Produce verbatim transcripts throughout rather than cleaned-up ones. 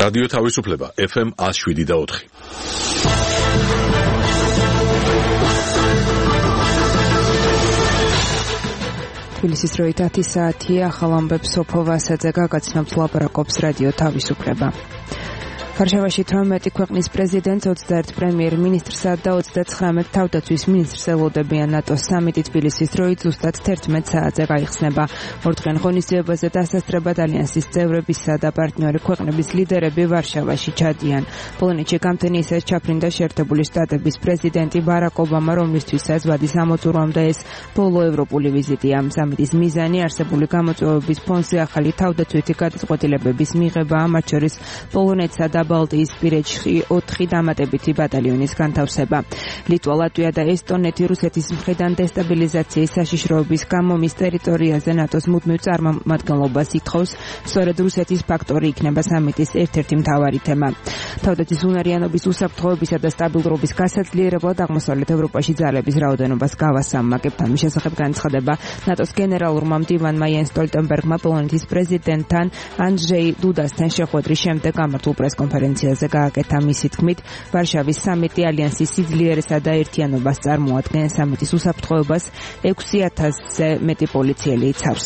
რადიო თავისუფლება ეფ ემ one oh seven და four. თბილისის დროით ათი საათია, ახალ ამბებს სოფო ვასაძე გაგაცნობთ, ლაპარაკობს რადიო თავისუფლება. ვარშავაში თორმეტი ქვეყნის პრეზიდენტს, ოცდაერთი პრემიერ-მინისტრსა და ოცდათხრამეტი თავდაცვის მინისტრს ელოდებიან ნატოს სამიტი თბილისის დროით ზუსტად თერთმეტ საათზე გაიხსნება. ორდღიან ღონისძიებაზე დასასწრებად ალიანსის წევრებისა და პარტნიორი ქვეყნების ლიდერები ვარშავაში ჩადიან. პოლონეთში გამთენიისას ჩაფრინდა შეერთებული შტატების პრეზიდენტი ბარაკ ობამა, რომლისთვისაც ვადის ამოწურვამდე ეს ბოლო ევროპული ვიზიტია. სამიტის მიზანი არსებული გამოწვევების ფონზე ახალი თავდაცვითი გადაწყვეტილებების მიღებაა, მათ შორის პოლონეთსა და ბალტიისპირეთში ოთხი დამატებითი ბატალიონის განთავსება. ლიტვა, ლატვია და ესტონეთი რუსეთის მხრიდან დესტაბილიზაციის საშიშროების გამო მის ტერიტორიაზე ნატოს მუდმივ წარმომადგენლობას ითხოვს. სწორედ რუსეთის ფაქტორი იქნება სამიტის ერთ-ერთი მთავარი თემა. თავდაცვის უნარიანობის უსაფრთხოებისა და სტაბილურობის გასაძლიერებლად აღმოსავლეთ ევროპაში ძალების რაოდენობას გავასამმაგებთ. ამის შესახებ განცხადება ნატოს გენერალურმა მდივანმა იენს სტოლტენბერგმა პოლონეთის პრეზიდენტთან ანჯეი დუდასთან შეხვედრის შემდეგ გამართულ პრესკონფერენციაზე გააკეთა. მისი თქმით, ვარშავის სამიტი ალიანსის სიძლიერესა და ერთიანობას წარმოადგენს. სამიტის უსაფრთხოებას ექვსი ათასზე მეტი პოლიციელი იცავს.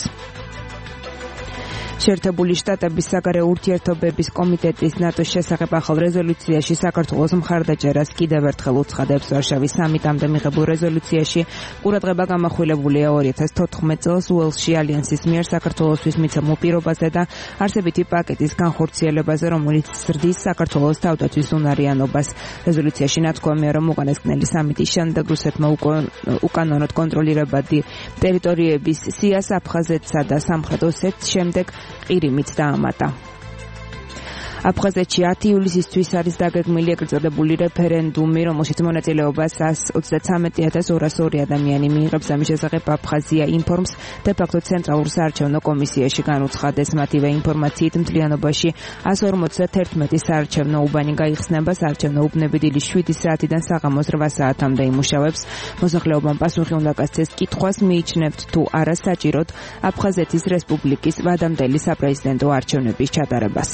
შეერთებული შტატების საგარეო ურთიერთობების კომიტეტის ნატოს შესახებ ახალ რეზოლუციაში საქართველოს მხარდაჭერას კიდევ ერთხელ უცხადებს. ვარშავის სამიტამდე მიღებულ რეზოლუციაში ყურადღება გამახვილებულია ორი ათას თოთხმეტ წელს უელსში ალიანსის მიერ საქართველოსთვის მიცემულ პირობაზე და არსებითი პაკეტის განხორციელებაზე, რომელიც ზრდის საქართველოს თავდაცვის უნარიანობას. რეზოლუციაში ნათქვამია, რომ უკანასკნელი სამიტის შემდეგ რუსეთმა უკანონოდ კონტროლირებადი ტერიტორიების სიას აფხაზეთსა და სამხრეთ ოსეთს შემდეგ ყირიმით დაამატა. აფხაზეთში ათი ივლისისთვის არის დაგეგმილი ეგრეთ წოდებული რეფერენდუმი, რომელშიც მონაწილეობას εκατს ოცდათვრამეტ ათას ორას ორი ადამიანი მიიღებს. ამის შესახებ აფხაზია ინფორმს დე ფაქტო ცენტრალურ საარჩევნო კომისიაში განუცხადეს. მათივე ინფორმაციით მთლიანობაში εκατს ორმოცდაერთი საარჩევნო უბანი გაიხსნება. საარჩევნო უბნები დილის შვიდი საათიდან საღამოს რვა საათამდე იმუშავებს. მოსახლეობამ პასუხი უნდა გასცეს კითხვას, მიიჩნევთ თუ არა საჭიროდ აფხაზეთის რესპუბლიკის ვადამდელი საპრეზიდენტო არჩევნების ჩატარებას.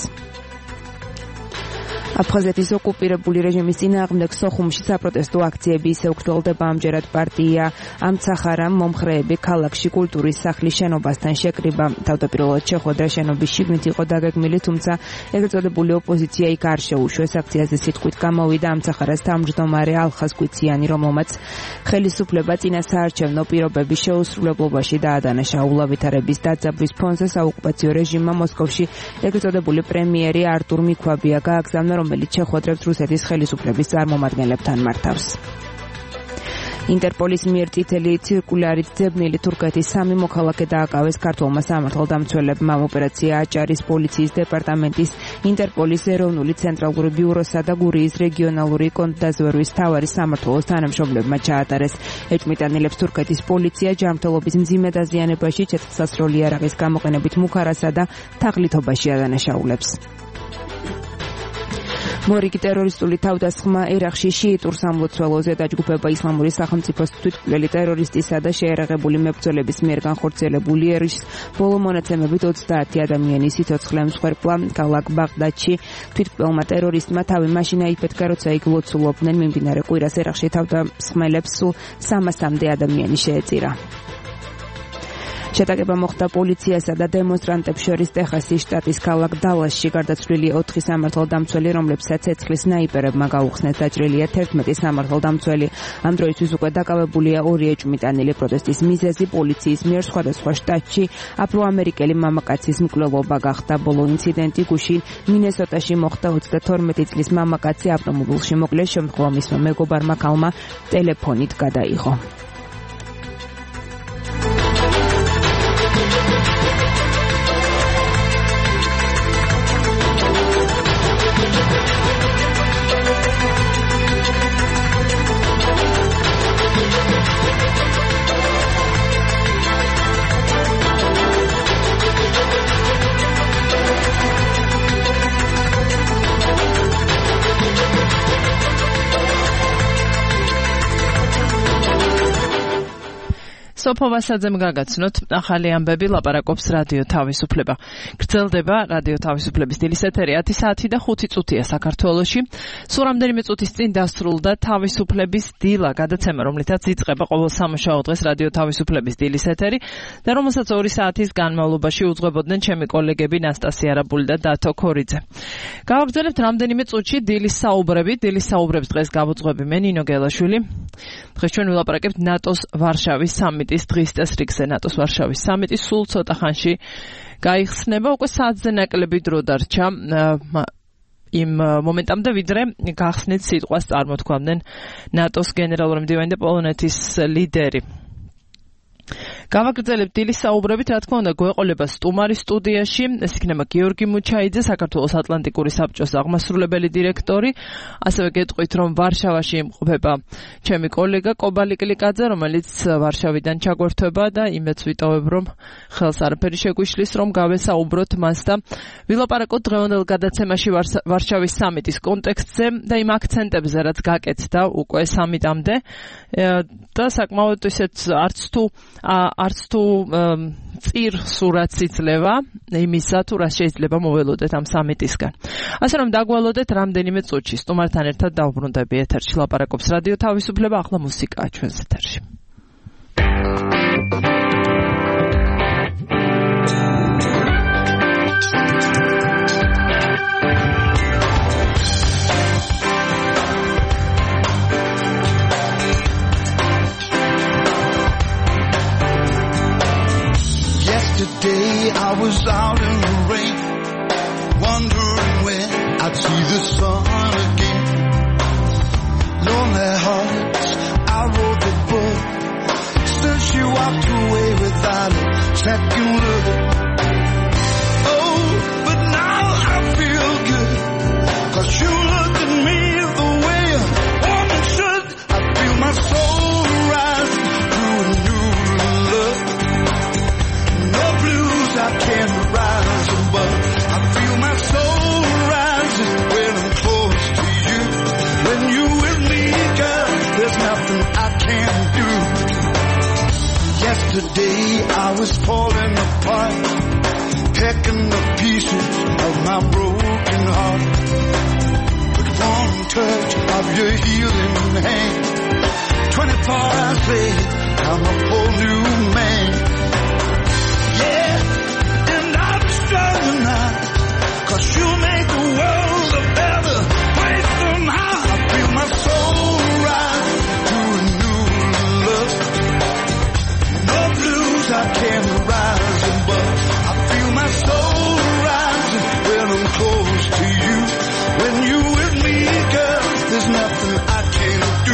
აფხაზეთის ოკუპირებული რეჟიმის წინააღმდეგ სოხუმში საპროტესტო აქციები ისევ გრძელდება. ამჯერად პარტია ამცახარამ მომხრეები ქალაქში კულტურის სახლის შენობასთან შეკრიბა. თავდაპირველად შეხვედრა შენობის შიგნით იყო დაგეგმილი, თუმცა ეგრეთ წოდებული ოპოზიცია იქ არ შეუშვეს. აქციაზე სიტყვით გამოვიდა ამცახარას თავმჯდომარე ალხაზ კვიციანი, რომელმაც ხელისუფლება წინა საარჩევნო პირობების შეუსრულებლობაში დაადანაშა. უვლავითარების დაძაბვის ფონზე საოკუპაციო რეჟიმმა მოსკოვში ეგრეთ წოდებული პრემიერი არტურ მიქვაბია გააგზავნა, რომელიც შეხვედრებს რუსეთის ხელისუფლების წარმომადგენლებთან მართავს. ინტერპოლის მიერ წითელი ცირკულარით ძებნილი თურქეთის სამი მოქალაქე დააკავეს ქართველმა სამართალდამცველებმა. ოპერაცია აჭარის პოლიციის დეპარტამენტის, ინტერპოლის ეროვნული ცენტრალური ბიუროსა და გურიის რეგიონალური კონტრდაზვერვის მთავარი სამმართველოს თანამშრომლებმა ჩაატარეს. ეჭვმიტანილებს თურქეთის პოლიცია ჯანმრთელობის მძიმე დაზიანებაში, ცეცხლსასროლი იარაღის გამოყენებით მუქარასა და თაღლითობაში ადანაშაულებს. მორიგი ტერორისტული თავდასხმა ერაყში შიიტურ სამლოცველოზე დაჯგუფება ისლამური სახელმწიფოს თვითმკვლელი ტერორისტისა და შეერაღებული მებრძოლების მიერ განხორციელებული ერიშს ბოლო მონაცემებით ოცდაათი ადამიანის სიცოცხლე მსხვერპლა. ქალაქ ბაღდადში თვითმკვლელმა ტერორისტმა თავი მაშინ აიფეთქა, როცა იქ ლოცულობდნენ. მიმდინარე კვირას ერაყში თავდასხმელებს სულ სამასამდე ადამიანი შეეწირა. შეტაკება მოხდა პოლიციასა და დემონსტრანტებს შორის ტეხასის შტატის ქალაქ დალასში. გარდაცვლილი ოთხი სამართალდამცველი, რომლებსაც ცეცხლის სნაიპერებმა გაუხსნეს. დაჭრილია თერთმეტი სამართალდამცველი. ამ დროისთვის უკვე დაკავებულია ორი ეჭვმიტანილი. პროტესტის მიზეზი პოლიციის მიერ სხვადასხვა შტატში აფროამერიკელი მამაკაცის მკვლელობა გახდა. ბოლო ინციდენტი გუშინ მინესოტაში მოხდა. ოცდათორმეტი წლის მამაკაცი ავტომობილში მოკლეს, შემდგომ მისმა მეგობარმა ქალმა ტელეფონით გადაიღო. სოფო ვასაძემ გაგაცნოთ ახალი ამბები ლაპარაკობს რადიო თავისუფლება. გრძელდება რადიო თავისუფლების დილის ეთერი ათი საათი და ხუთი წუთია საქართველოში. სულ რამდენიმე წუთის წინ დასრულდა თავისუფლების დილა, გადაცემა, რომლითაც იწყება ყოველ სამუშაო დღეს რადიო თავისუფლების დილის ეთერი და რომელსაც ორი საათის განმავლობაში უძღვებოდნენ ჩემი კოლეგები ნასტასია არაბული და დათო ქორიძე. გავაგრძელებთ რამდენიმე წუთში დილის საუბრები. დილის საუბრებს დღეს გავუძღვები მე ნინო გელაშვილი. დღეს ჩვენ ვილაპარაკებთ ნატოს ვარშავის სამიტის დღის წესრიგზე. ნატოს ვარშავის სამიტი სულ ცოტა ხანში გაიხსნება, უკვე საათზე ნაკლები დრო დარჩა იმ მომენტამდე, ვიდრე გახსნით სიტყვას წარმოთქვამდნენ ნატოს გენერალური მდივანი და პოლონეთის ლიდერი. გავაგრძელებთ დილის საუბრებით, რა თქმა უნდა, გვეყოლება სტუმარი სტუდიაში, ეს იქნება გიორგი მუჩაიძე, საქართველოს ატლანტიკური საბჭოს აღმასრულებელი დირექტორი, ასევე გეტყვით, რომ ვარშავაში იმყოფება ჩემი კოლეგა კობალი კლიკაძე, რომელიც ვარშავიდან ჩაგვერთვება და იმეც ვიტოვებ, რომ ხელს არაფერი შეგვიშლის, რომ გავესაუბროთ მას და ვილაპარაკოთ დღევანდელ გადაცემაში ვარშავის სამიტის კონტექსტზე და იმ აქცენტებზე, რაც გაკეთდა უკვე სამიტამდე და საკმაოდ ისეთ არც თუ არც თუ წირ სურათს იძლევა იმისა, თუ რა შეიძლება მოველოდეთ ამ სამიტისგან. ასე რომ დაგვალოდეთ რამდენიმე წუთში სტუმართან ერთად დავბრუნდები ეთერში. ლაპარაკობს რადიო თავისუფლება, ახლა მუსიკაა ჩვენს ეთერში. Yesterday I was out in the rain, wondering when I'd see the sun again. Lonely hearts, I wrote the book. Still she walked away without a second look. Oh, but now I feel good, 'cause you looked at me the way a woman should. I feel my soul rise through a new love. I can't rise above. I feel my soul rising when I'm close to you. When you with me, girl, there's nothing I can't do. Yesterday I was falling apart, pecking the pieces of my broken heart. But one touch of your healing hand, twenty-four hours later, I'm a whole new man. Tonight, 'cause you make the world a better place somehow. I feel my soul rise to a new love. No blues I can't rise above. I feel my soul rising when I'm close to you. When you with me, girl, there's nothing I can't do.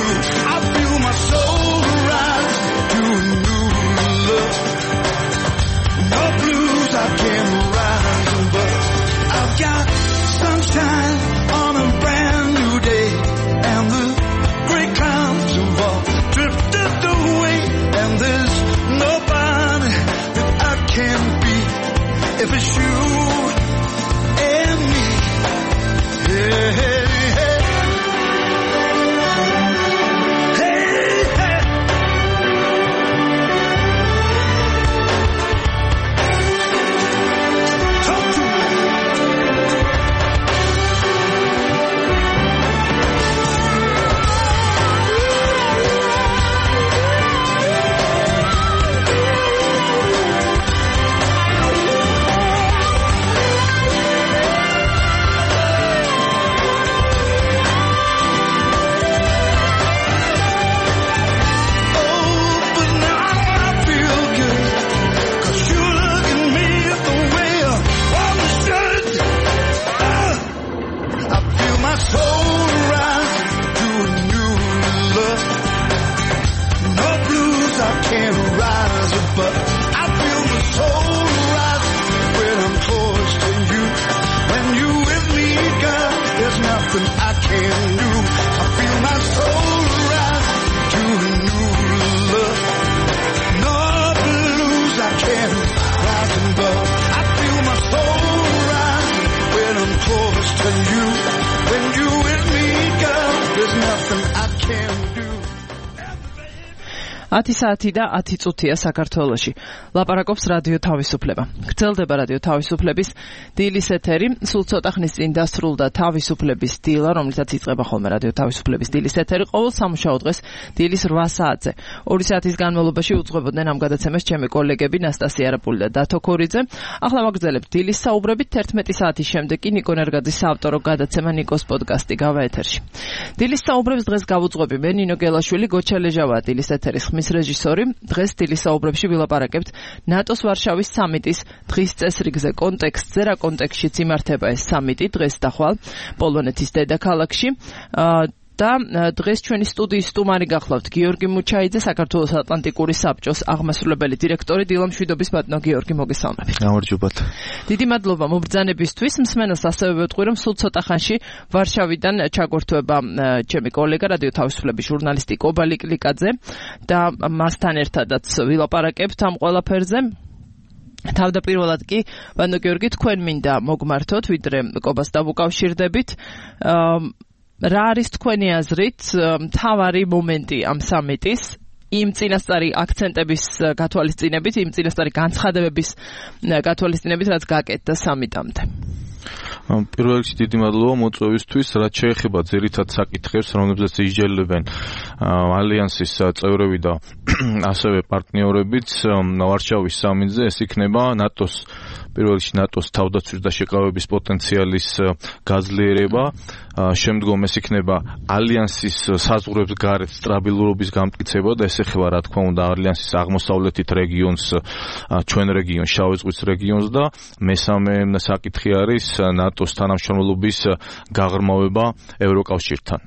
ათი საათი და ათი წუთია საქართველოში. ლაპარაკობს რადიო თავისუფლება. გრძელდება რადიო თავისუფლების დილის ეთერი. სულ ცოტა ხნის წინ დასრულდა თავისუფლების დილა, რომლითაც იწყება ხოლმე რადიო თავისუფლების დილის ეთერი ყოველ სამუშაო დღეს დილის რვა საათზე. ორი საათის განმავლობაში უძღვებოდნენ ამ გადაცემას ჩემი კოლეგები ნასტასია არაპული და დათო ქორიძე. ახლა ვაგრძელებთ დილის საუბრებით. თერთმეტი საათის შემდეგ კი ნიკო ნერგაძის საავტორო გადაცემა ნიკოს პოდკასტი გავა ეთერში. დილის საუბრებს დღეს გავუძღვები მე ნინო გელაშვილი, გოჩა ლეჟავა დილის ეთერის ხმის რეჟისორი. დღეს დილის საუბრებში ვილაპარაკებთ ნატოს ვარშავის სამიტის დღის წესრიგზე, კონტექსტზე, რა კონტექსტშიც იმართება ეს სამიტი დღეს და ხვალ პოლონეთის დედაქალაქში. და დღეს ჩვენი სტუდიის სტუმარი გახლავთ გიორგი მუჩაიძე, საქართველოს ატლანტიკური საბჭოს აღმასრულებელი დირექტორი. დილამშვიდობის ბატონო გიორგი, მოგესალმებით. გამარჯობათ. დიდი მადლობა მობრძანებისთვის. მსმენელს ასევე ვეთქვი, რომ სულ ცოტა ხანში ვარშავიდან ჩაგორთვება ჩემი კოლეგა რადიო თავისუფლების ჟურნალისტი კობა ლიკლიკაძე და მასთან ერთადაც ვილაპარაკებთ ამ ყველაფერზე. თავდაპირველად კი ბატონო გიორგი, თქვენ მინდა მოგმართოთ, ვიდრე კობას დავუკავშირდებით. რა არის თქვენი აზრით მთავარი მომენტი ამ სამიტის, იმ წინასწარი აქცენტების გათვალისწინებით, იმ წინასწარი განცხადებების გათვალისწინებით, რაც გაკეთდა სამიტამდე? პირველ რიგში დიდი მადლობა მოწვევისთვის, რაც შეეხება ძირითად საკითხებს, რომლებზეც ისჯელებენ ალიანსის წევრები და ასევე პარტნიორებიც ვარშავის სამიტზე, ეს იქნება ნატოს პირველ რიგში ნატოს თავდაცვის და შეკავების პოტენციალის გაძლიერება, შემდგომ ეს იქნება ალიანსის საზღვრებს გარეთ სტაბილურობის გამტკიცება და ეს ეხება რა თქმა უნდა ალიანსის აღმოსავლეთით რეგიონს, ჩვენ რეგიონს, შავი ზღვის რეგიონს და მესამე საკითხი არის ნატოს თანამშრომლობის გაღრმავება ევროკავშირთან.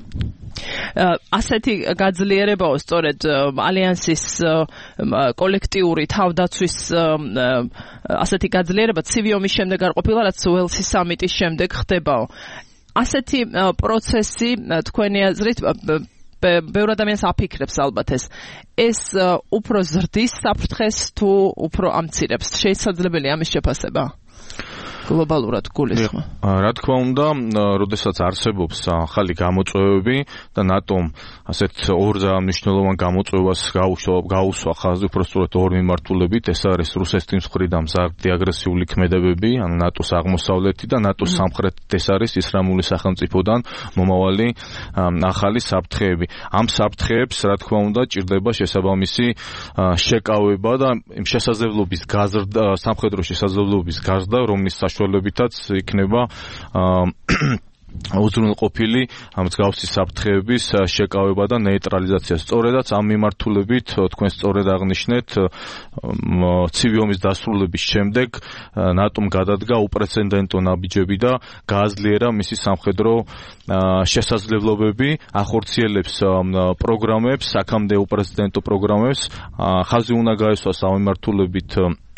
ასეთი გაძლიერებაო სწორედ ალიანსის კოლექტიური თავდაცვის ასეთი გაძლიერება ცივი ომის შემდეგ არ ყოფილა, რაც უელსის სამიტის შემდეგ ხდებაო. ასეთი პროცესი თქვენი აზრით ბევრ ადამიანს აფიქრებს ალბათ ეს. ეს უფრო ზრდის საფრთხეს თუ უფრო ამცირებს? შესაძლებელია ამის შეფასება? გლობალურად გულისხმობ. რა თქმა უნდა, როდესაც არსებობს ახალი გამოწვევები და ნატომ ასეთ ორ მნიშვნელოვან გამოწვევას გაუსვა ხაზი, უბრალოდ ორ მიმართულებით, ეს არის რუსეთის მხრიდან მზარდი აგრესიული ქმედებები, ან ნატოს აღმოსავლეთი და ნატოს სამხრეთით ეს არის ისლამური სახელმწიფოდან მომავალი ახალი საფრთხეები. ამ საფრთხეებს, რა თქმა უნდა, ჭირდება შესაბამისი შეკავება და შესაძლებლობის გაზრდა, სამხედრო შესაძლებლობის გაზრდა, რომლის საშუალებითაც იქნება უზრუნველყოფილი მსგავსი საფრთხეების შეკავება და ნეიტრალიზაცია. სწორედაც ამ მიმართულებით თქვენ სწორედ აღნიშნეთ, ცივი ომის დასრულების შემდეგ ნატომ გადადგა უპრეცედენტო ნაბიჯები და გააძლიერა მისი სამხედრო შესაძლებლობები, ახორციელებს პროგრამებს, აქამდე უპრეცედენტო პროგრამებს. ხაზი უნდა გაესვას ამ მიმართულებით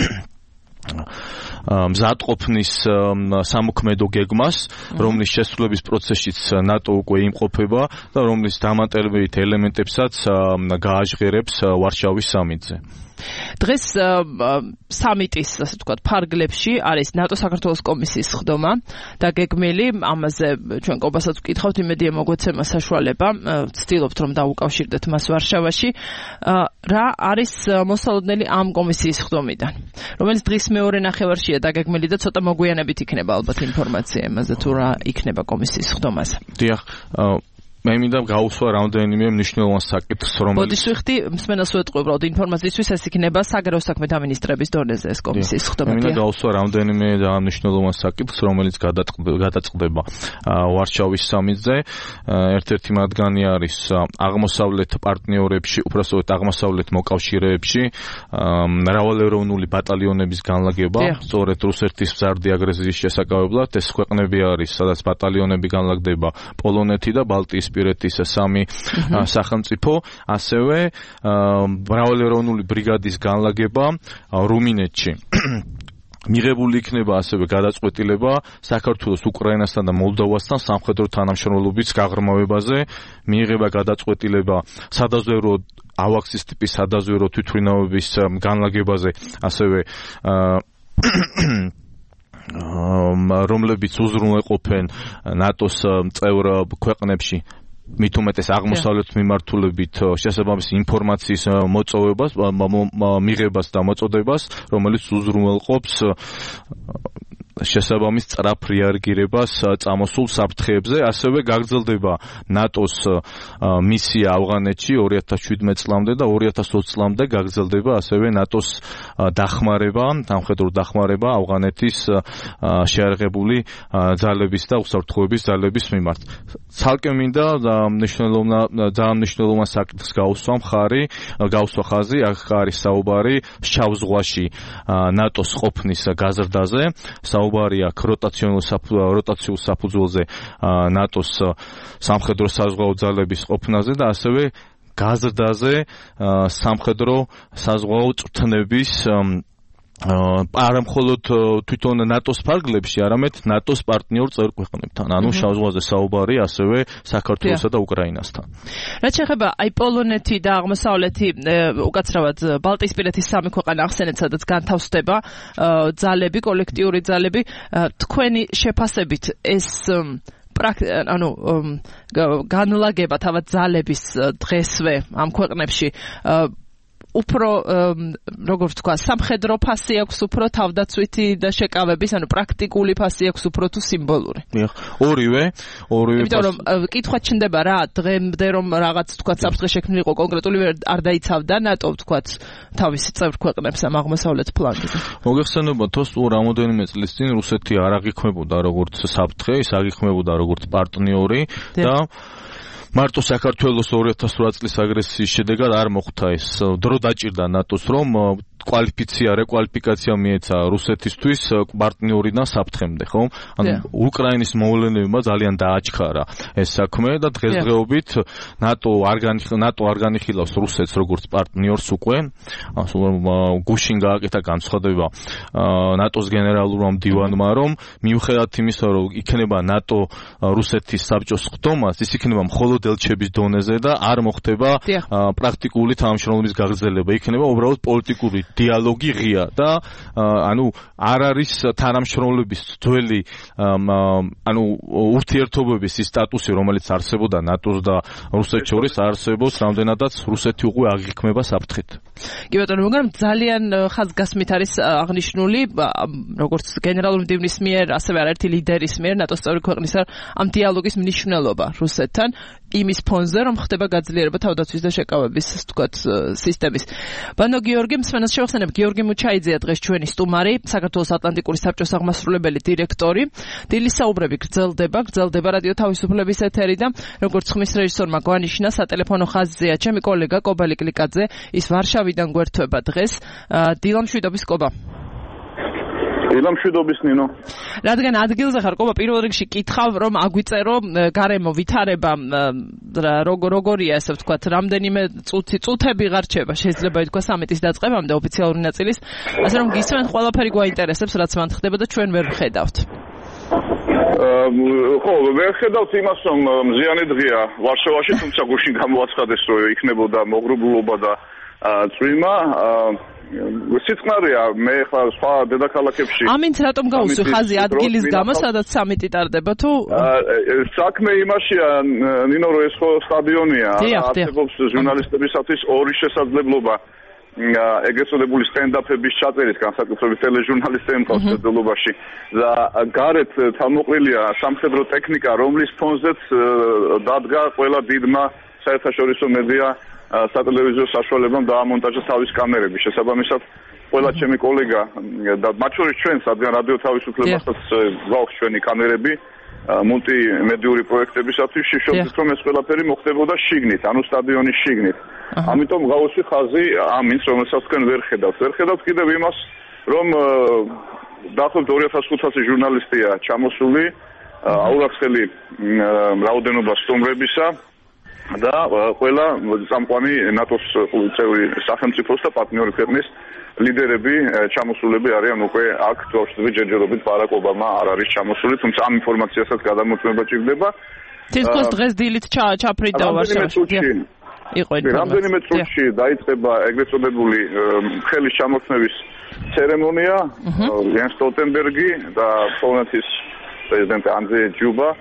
მზადყოფნის სამოქმედო გეგმას, რომლის შესრულების პროცესშიც ნატო უკვე იმყოფება და რომლის დამატებით ელემენტებსაც გააჟღერებს ვარშავის სამიტზე. დღეს სამიტის, ასე ვთქვათ, ფარგლებში არის ნატო საქართველოს კომისიის ხდომა და გეგმილი, ამაზე ჩვენ კობასაც ვკითხავთ, იმედია მოგვეცემა საშუალება, ვცდილობთ რომ დავუკავშირდეთ მას ვარშავაში. რა არის მოსალოდნელი ამ კომისიის ხდომიდან, რომელიც დღის მეორე ნახევარშია დაგეგმილი და ცოტა მოგვიანებით იქნება ალბათ ინფორმაცია იმაზე თუ რა იქნება კომისიის ხდომაზე? დიახ, მე მინდა გავუსვა რამდენიმე მნიშვნელოვან საკითხს, რომელიც მოდის ვიხდი, მსმენელს ვეთყვი, უბრალოდ ინფორმაციისთვის ეს იქნება საგარეო საქმეთა მინისტრების დონეზე ეს კომისიის ხდომა. მე მინდა გავუსვა რამდენიმე მნიშვნელოვან საკითხს, რომელიც გადაწყდება ვარშავის სამიტზე. ერთ-ერთი მათგანი არის აღმოსავლეთ პარტნიორებში, უბრალოდ აღმოსავლეთ მოკავშირეებში მრავალეროვნული ბატალიონების განლაგება, სწორედ რუსეთის მზარდი აგრესიის შესაკავებლად. ეს ქვეყნები არის, სადაც ბატალიონები განლაგდება პოლონეთი და ბალტიის პირეთის სამი სახელმწიფო, ასევე მრავალეროვნული ბრიგადის განლაგება რუმინეთში. მიღებული იქნება ასევე გადაწყვეტილება საქართველოს, უკრაინასთან და მოლდოვასთან სამხედრო თანამშრომლობის გაღრმავებაზე, მიიღება გადაწყვეტილება სადაზვერვო ავაქსის ტიპის სადაზვერვო თვითმფრინავების განლაგებაზე, ასევე რომლებიც უზრუნველყოფენ ნატოს წევრ ქვეყნებში მით უმეტეს აღმოსავლეთ მიმართულებით შესაბამისი ინფორმაციის მოწოვებას, მიღებას და მოწოდებას, რომელიც უზრუნველყოფს შესაბამის სწრაფ რეაგირებას წამოსულ საფრთხეებზე. ასევე გაგრძელდება ნატოს მისია ავღანეთში ორი ათას შვიდმეტ წლამდე და ორი ათას ოცი წლამდე გაგრძელდება ასევე ნატოს დახმარება, სამხედრო დახმარება ავღანეთის შეარაღებული ძალების და უსაფრთხოების ძალების მიმართ. ცალკე მინდა ძალიან მნიშვნელოვან საკითხს გაუსვა მხარი, გაუსვა ხაზი, აქ არის საუბარი შავ ზღვაში ნატოს ყოფნის გაზრდაზე. საუბარი აქ როტაციულ საფუძველზე ნატოს სამხედრო საზღვაო ძალების ყოფნაზე და ასევე გაზრდაზე სამხედრო საზღვაო წვრთნების არა მხოლოდ თვითონ ნატოს ფარგლებში, არამედ ნატოს პარტნიორ წევრ ქვეყნებთან. ანუ შავ ზღვაზე საუბარი ასევე საქართველოსა და უკრაინასთან. რაც შეეხება აი პოლონეთი და აღმოსავლეთი, უკაცრავად ბალტიისპირეთის სამი ქვეყანა ახსენეთ, სადაც განთავსდება ძალები, კოლექტიური ძალები, თქვენი შეფასებით ეს ანუ განლაგება თავად ძალების დღესვე ამ ქვეყნებში უფრო როგორც თქვა, სამხედრო ფასი აქვს, უფრო თავდაცვითი და შეკავების, ანუ პრაქტიკული ფასი აქვს, უფრო თუ სიმბოლური. ორივე, ორივე. იმიტომ რომ კითხვა ჩნდება რა, დღემდე რომ რაღაც თქვა საფრთხე შექმნილიყო კონკრეტული არ დაიცავდა ნატო თქვა თავისი წევრ ქვეყნებს ამ აღმოსავლეთ ფლანგზე. მოგეხსენებათ, თუ რამოდენიმე წლის წინ რუსეთი არ აღიქმებოდა როგორც საფრთხე, ის აღიქმებოდა როგორც პარტნიორი და მარტო საქართველოს ორი ათას ოთხ წლის აგრესიის შედეგად არ მოხდა ეს. დრო დაჭირდა ნატოს რომ კვალიფიცია, რეკვალიფიკაცია მიეცა რუსეთისთვის პარტნიორიდან საფრთხემდე, ხო? ანუ უკრაინის მოვლენებმა ძალიან დააჩქარა ეს საქმე და დღესდღეობით ნატო არ ნატო არ განიხილავს რუსეთს როგორც პარტნიორს უკვე. ასულ გუშინ გააკეთა განცხადება ნატოს გენერალურმა მდივანმა, რომ მიუხედავად იმისა, რომ იქნება ნატო რუსეთის საბჭოს ხდომას, ის იქნება მხოლოდ ელჩების დონეზე და არ მოხდება პრაქტიკული თანამშრომლობის გაგრძელება. იქნება უბრალოდ პოლიტიკური დიალოგი ღია და ანუ არ არის თანამშრომლობის ძველი ანუ ურთიერთობების ის სტატუსი, რომელიც არსებობდა ნატოს და რუსეთს შორის, არსებობს რამდენადაც რუსეთი უკვე აღიქმება საფრთხით. კი ბატონო, მაგრამ ძალიან ხაზგასმით არის აღნიშნული როგორც გენერალური მდივნის მიერ, ასევე არაერთი ლიდერის მიერ ნატოს წევრი ქვეყნის ამ დიალოგის მნიშვნელობა რუსეთთან იმის ფონზე, რომ ხდება გაძლიერება თავდაცვის და შეკავების თქვათ სისტემის. ბანო გიორგი, მსმენელს შევახსენებ, გიორგი მუჩაიძეა დღეს ჩვენი სტუმარი, საქართველოს ატლანტიკური საბჭოს აღმასრულებელი დირექტორი. დილის საუბრები გრძელდება, გრძელდება რადიო თავისუფლების ეთერი და როგორც ხმის რეჟისორმა გვანიშნა, სატელეფონო ხაზზეა ჩემი კოლეგა კობალი კლიკაძე, ის ვარშავიდან გვერდება დღეს. დილა მშვიდობის კობა. დილა მშვიდობის ნინო. რადგან ადგილზე ხარ, კობა, პირველ რიგში კითხავ, რომ აგვიწერო გარემო ვითარება როგორია, ასე ვთქვათ, რამდენიმე წუთი, წუთები ღარჩება, შეიძლება ითქვა სამეტის დაწყებამდე ოფიციალური ნაწილის, ასე რომ გისმენთ ყველაფერი გვაინტერესებს, რაც მან ხდება და ჩვენ ვერ ვხედავთ. ხო, ვერ ხედავთ იმას, რომ მზიანი დღეა ვარშავაში, თუმცა გუშინ გამოაცხადეს, რომ იქნებოდა მოგრუბლობა და წვიმა. სიწყნარია, მე ხა სხვა დედაქალაქებში. ამით რატომ გაუსვი ხაზი ადგილის გამო, სადაც სამიტი ტარდება თუ? საქმე იმაშია, ნინო, რომ ეს ხო სტადიონია, არსებობს ჟურნალისტებისათვის ორი შესაძლებლობა. ეგრეთ წოდებული სტენდაფების ჩაწერის, განსაკუთრებით ტელეჟურნალისტების მსახიობობაში და გარეთ თავმოყრილია სამხედრო ტექნიკა, რომლის ფონზეც დადგა ყველა დიდმა საერთაშორისო მედია სატელევიზიო საშუალებამ დაამონტაჟა თავის კამერები. შესაბამისად, ყველა ჩემი კოლეგა და მათ შორის ჩვენს, რადგან რადიო თავისუფლებასაც გვაქვს ჩვენი კამერები მულტიმედიური პროექტებისათვის, შევშობთ, რომ ეს ყველაფერი მოხდებოდა შიგნით, ანუ სტადიონის შიგნით. ამიტომ გავუსვი ხაზი ამინს, რომელსაც თქვენ ვერ ხედავთ. ვერ ხედავთ კიდევ იმას, რომ დაახლოებით ორი ათას ხუთასი ჟურნალისტია ჩამოსული, აურაცხელი რაოდენობა სტუმრებისა და ყველა წამყვანი ნატოს წევრი სახელმწიფოს და პარტნიორი ქვეყნის ლიდერები ჩამოსულები არიან უკვე აქ ბავშვები ჯერჯერობით ბარაკ ობამა არ არის ჩამოსული, თუმცა ამ ინფორმაციასაც გადამოწმება ჭირდება. თითქოს დღეს დილით ჩაფრიდა ვარშავაში. იყო ინფორმაცია. რამდენიმე წუთში დაიწყება ეგრეთ წოდებული ხელის ჩამოხსნების ცერემონია, იან სტოლტენბერგი და პოლონეთის პრეზიდენტი ანდრეი ჯუბა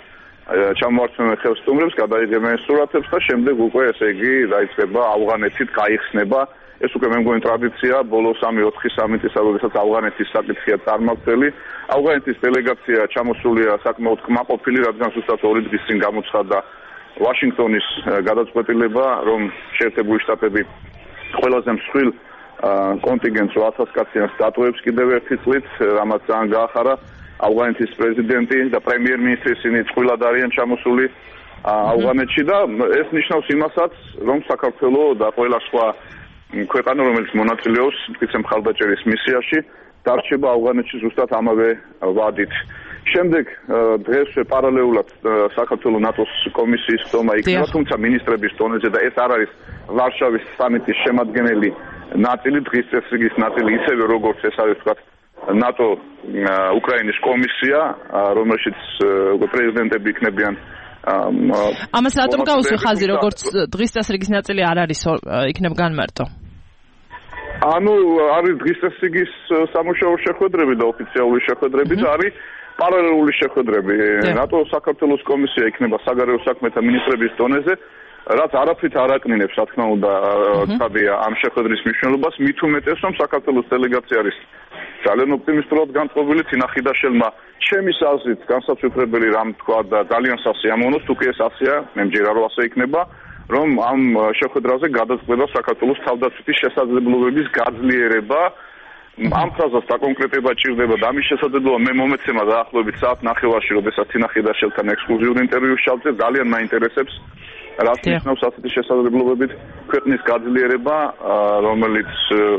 ჩამოართმევენ ხელს სტუმრებს, გადაიღებენ სურათებს და შემდეგ უკვე ესე იგი დაიწყება ავღანეთით გაიხსნება. ეს უკვე მე მგონი ტრადიცია, ბოლო სამი ოთხი სამიტისა, როდესაც ავღანეთის საკითხია წარმართელი. ავღანეთის დელეგაცია ჩამოსულია საკმაოდ კმაყოფილი, რადგან ზუსტად ორი დღის წინ გამოცხადდა ვაშინგტონის გადაწყვეტილება, რომ შეერთებული შტატები ყველაზე მსხვილ კონტინგენტს ათას კაციან სტატუებს კიდევ ერთი წლით, რამაც ძალიან გაახარა. ავღანეთის პრეზიდენტი და პრემიერ-მინისტრი ისინი წყვილად არიან ჩამოსული ავღანეთში და ეს ნიშნავს იმასაც, რომ საქართველო და ყველა სხვა ქვეყანა, რომელიც მონაწილეობს მტკიცე მხარდაჭერის მისიაში, დარჩება ავღანეთში ზუსტად ამავე ვადით. შემდეგ დღესვე პარალელურად საქართველოს ნატოს კომისიის ხდომა იქნება, თუმცა მინისტრების დონეზე და ეს არ არის ვარშავის სამიტის შემადგენელი ნაწილი, დღის წესრიგის ნაწილი, ისევე როგორც ეს არის თქვა ნატო უკრაინის კომისია, რომელშიც პრეზიდენტები იქნებიან. ამას რატომ გაუსვი ხაზი, როგორც დღის წესრიგის ნაწილი არ არის იქნებ განმარტო? ანუ არის დღის წესრიგის სამუშაო შეხვედრები და ოფიციალური შეხვედრები და არის პარალელური შეხვედრები. ნატო საქართველოს კომისია იქნება საგარეო საქმეთა მინისტრების დონეზე, რაც არაფრით არ აკნინებს, რა თქმა უნდა, ხადია ამ შეხვედრის მნიშვნელობას, მით უმეტეს, რომ საქართველოს დელეგაცია არის ძალიან ოპტიმისტურად განწყობილი, თინახიდაშელმა ჩემის აზრით განსაცვიფრებელი რამ თქვა და ძალიან სასიამოვნოს, თუ კი ეს ასეა, მე მჯერა რომ ასე იქნება, რომ ამ შეხვედრაზე გადაწყდება საქართველოს თავდაცვითი შესაძლებლობების გაძლიერება. ამ ფრაზას დაკონკრეტება ჭირდება და ამის შესაძლებლობა მე მომეცემა დაახლოებით საათ ნახევარში, როდესაც თინახიდაშელთან ექსკლუზიური ინტერვიუ შევძე, ძალიან მაინტერესებს. რაც ნიშნავს ასეთი შესაძლებლობებით ქვეყნის გაძლიერება, რომელიც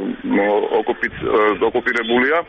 ოკუპირებულია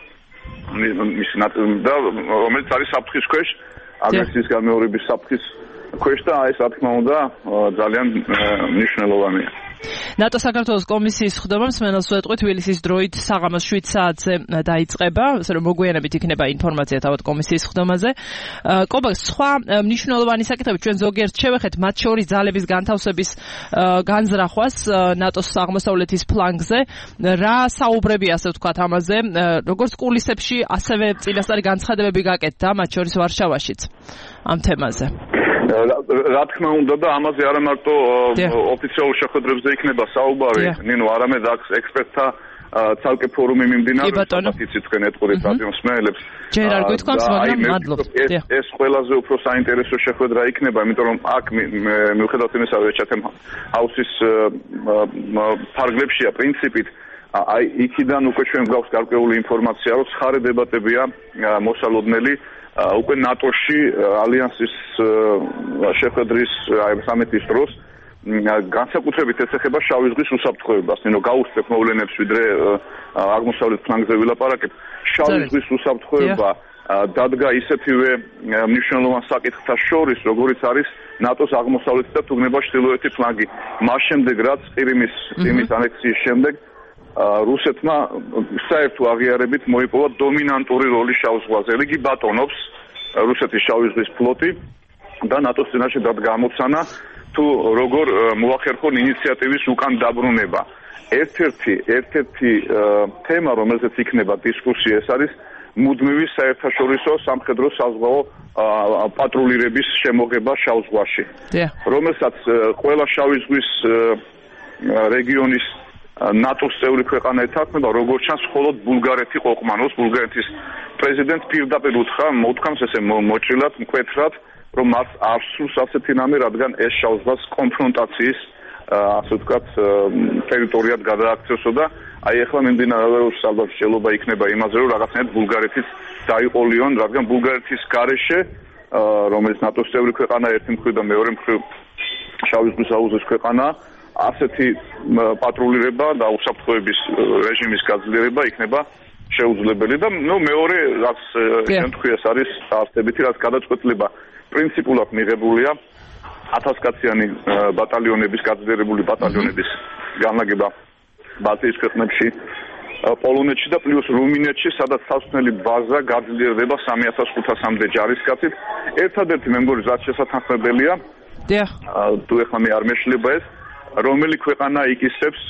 და რომელიც არის საფრთხის ქვეშ, აგრესიის გამეორების საფრთხის ქვეშ და ეს რა თქმა უნდა ძალიან მნიშვნელოვანია. ნატო საქართველოს კომისიის ხდომა მსმენელს ვეტყვით თბილისის დროით საღამოს შვიდ საათზე დაიწყება, ასე რომ მოგვიანებით იქნება ინფორმაცია თავად კომისიის ხდომაზე. კობა, სხვა მნიშვნელოვანი საკითხები ჩვენ ზოგიერთ შევეხეთ, მათ შორის ძალების განთავსების განზრახვას ნატოს აღმოსავლეთის ფლანგზე. რა საუბრებია, ასე ვთქვათ, ამაზე, როგორც კულისებში, ასევე წინასწარი განცხადებები გაკეთდა, მათ შორის ვარშავაშიც ამ თემაზე. რა თქმა უნდა და ამაზე არა მარტო ოფიციალურ შეხვედრებზე იქნება საუბარი, ნინო, არამედ აქ ექსპერტთა ცალკე ფორუმი მიმდინარეობს, იცით თქვენ ეთყურით რადიო მსმენელებს. ჯერ არ გითხოვს, მაგრამ მადლობთ. ეს ყველაზე უფრო საინტერესო შეხვედრა იქნება, იმიტომ რომ აქ მიუხედავად იმისა, რომ ჩათემ ჰაუსის ფარგლებშია პრინციპით, აი იქიდან უკვე ჩვენ გვაქვს გარკვეული ინფორმაცია, რომ ცხარე დებატებია მოსალოდნელი უკვე ნატოში ალიანსის შეხვედრის სამიტის დროს განსაკუთრებით ეხება შავი ზღვის უსაფრთხოებას. ნინო, გაუსწრებ მოვლენებს, ვიდრე აღმოსავლეთ ფლანგზე ვილაპარაკებ. შავი ზღვის უსაფრთხოება დადგა ისეთივე მნიშვნელოვან საკითხთა შორის, როგორიც არის ნატოს აღმოსავლეთი და თუგნება ჩრდილოეთი ფლანგი. მას შემდეგ, რაც ყირიმის ყირიმის ანექსიის შემდეგ რუსეთმა საერთო აღიარებით მოიპოვა დომინანტური როლი შავ ზღვაზე. იგი ბატონობს რუსეთის შავი ზღვის ფლოტი და ნატოს წინაშე დადგა ამოცანა თუ როგორ მოახერხონ ინიციატივის უკან დაბრუნება. ერთ-ერთი ერთ-ერთი თემა, რომელზეც იქნება დისკუსია, ეს არის მუდმივი საერთაშორისო სამხედრო საზღვაო პატრულირების შემოღება შავ ზღვაში, რომელსაც ყველა შავი ზღვის რეგიონის ნატოს წევრი ქვეყანა ეთანხმება, როგორც ჩანს, მხოლოდ ბულგარეთი ყოყმანობს. ბულგარეთის პრეზიდენტს პირდაპირ უთხრა, მოუთქვამს ესე მოჭრილად, მკვეთრად, რომ მას არ სურს ასეთი რამე, რადგან ეს შავ ზღვას კონფრონტაციის, ასე ვთქვათ, ტერიტორიად გადააქცევსო და აი ახლა მიმდინარეობს ალბათ შეიძლება იქნება იმაზე, რომ რაღაცნაირად ბულგარეთის დაიყოლიონ, რადგან ბულგარეთის გარეშე, რომელიც ნატოს წევრი ქვეყანა ერთი მხრივ და მეორე მხრივ შავი ზღვის აუზის ქვეყანა, ასეთი პატრულირება და უსაფრთხოების რეჟიმის გაძლიერება იქნება შეუძლებელი და ნუ მეორე რაც შემთხვევას არის არსებითი, რაც გადაწყვეტილება პრინციპულად მიღებულია ათასკაციანი ბატალიონების, გაძლიერებული ბატალიონების განლაგება ბალტიის ქვეყნებში, პოლონეთში და პლუს რუმინეთში, სადაც სასწავლელი ბაზა გაძლიერდება სამი ათას ხუთასამდე ჯარისკაცით. ერთადერთი მე მგონი რაც შესაძლებელია, თუ ეხლა მე არ მეშლება ეს, რომელი ქვეყანა იკისრებს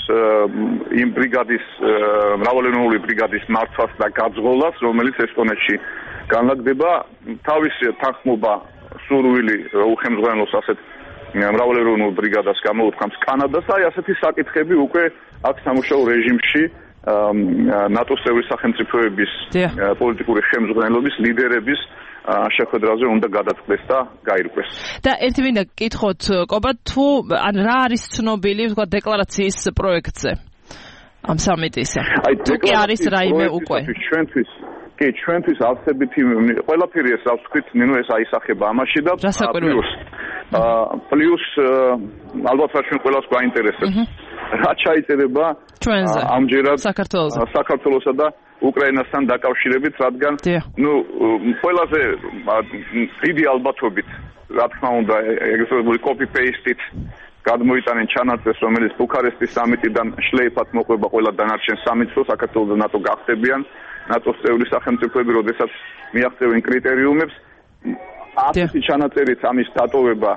იმ ბრიგადის, მრავალენოვანი ბრიგადის მართვას და გაძღოლას, რომელიც ესტონეთში განლაგდება. თავისი თანხმობა სურვილი უხელმძღვანელოს ასეთ მრავალეროვნულ ბრიგადას გამოუთხამს კანადას, აი ასეთი საკითხები უკვე აქ სამუშაო რეჟიმში ნატოს წევრი სახელმწიფოების პოლიტიკური ხელმძღვანელობის ლიდერების შეხვედრაზე უნდა გადაწყვეტს და გაირკვეს. და ერთი მინდა გკითხოთ კობა თუ ან რა არის ცნობილი თქვა დეკლარაციის პროექტზე ამ სამიტისა. თუ კი არის რაიმე უკვე ჩვენთვის კი ჩვენთვის არსებითი ყველაფერი ეს რაც ვთქვით ნინო ეს აისახება ამაში და პლუს პლუს ალბათ ჩვენ ყველას გვაინტერესებს რა ჩაიწერება ამჯერად საქართველოსა და უკრაინასთან დაკავშირებით, რადგან ნუ ყველაზე დიდი ალბათობით რა თქმა უნდა ეგრეთებული copy-paste-ით გადმოიტანენ ჩანაწერს, რომელიც ბუქარესტის სამიტიდან შლეიფად მოყვება ყველა დანარჩენ სამიტს, რომ საქართველოს და ნატო გახდებიან, ნატოს წევრი სახელმწიფოები, როდესაც მიაღწევენ კრიტერიუმებს. ასეთი ჩანაწერით ამის დატოვება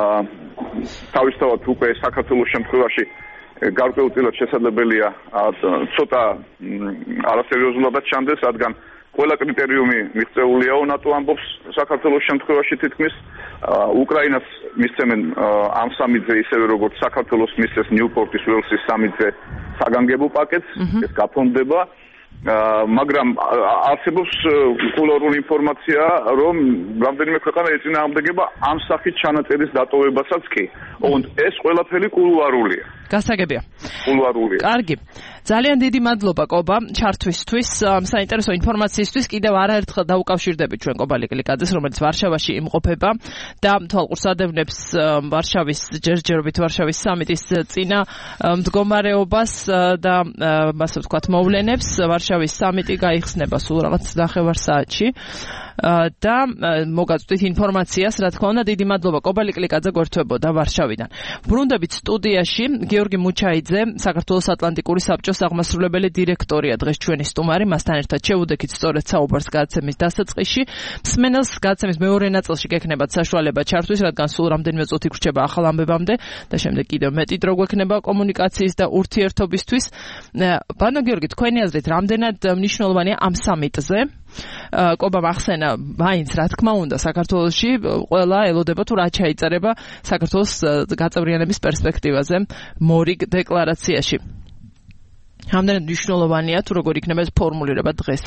თავისთავად უკვე საქართველოს შემთხვევაში გარკვეულწილად შესაძლებელია ცოტა არასერიოზულადაც ჩანდეს, რადგან ყველა კრიტერიუმი მიღწეულიაო ნატო ამბობს საქართველოს შემთხვევაში თითქმის უკრაინას მისცემენ ამ სამიტზე ისევე როგორც საქართველოს მისცეს ნიუპორტის ველსის სამიტზე საგანგებო პაკეტს, ეს გაფონდება. მაგრამ არსებობს კულუარული ინფორმაცია, რომ რამდენიმე ქვეყანა ეწინააღმდეგება ამ სახით ჩანაწერის დატოვებასაც კი. ოღონდ ეს ყველაფერი კულუარულია. გასაგებია. კულუარულია. კარგი. ძალიან დიდი მადლობა კობა ჩართვისთვის, საინტერესო ინფორმაციისთვის. კიდევ არაერთხელ დაუკავშირდებით ჩვენ კობა ლიკლიკაძეს, რომელიც ვარშავაში იმყოფება და თვალყურს ადევნებს ვარშავის ჯერჯერობით ვარშავის სამიტის წინა მდგომარეობას და ასე ვთქვათ მოვლენებს. ვარშავის სამიტი გაიხსნება სულ რაღაც ნახევარ საათში და მოგაწვდით ინფორმაციას, რა თქმა უნდა, დიდი მადლობა კობა ლიკლიკაძე გვერდთვებოდა ვარშავიდან. ბრუნდებით სტუდიაში გიორგი მუჩაიძე, საქართველოს ატლანტიკური საბჭოს აღმასრულებელი დირექტორია დღეს ჩვენი სტუმარი, მასთან ერთად შევუდექით სწორედ საუბარს გადაცემის დასაწყისში. მსმენელს გადაცემის მეორე ნაწილში გექნებათ საშუალება ჩართვის, რადგან სულ რამდენიმე წუთი გრჩება ახალ ამბებამდე და შემდეგ კიდევ მეტი დრო გვექნება კომუნიკაციის და ურთიერთობისთვის. ბანო გიორგი, თქვენი აზრით რამდენად მნიშვნელოვანია ამ სამიტზე? კობა ახსენა მაინც რა თქმა უნდა საქართველოში ყველა ელოდება თუ რა ჩაიწერება საქართველოს გაწევრიანების პერსპექტივაზე მორიგ დეკლარაციაში. რამდენად მნიშვნელოვანია თუ როგორ იქნება ეს ფორმულირება დღეს?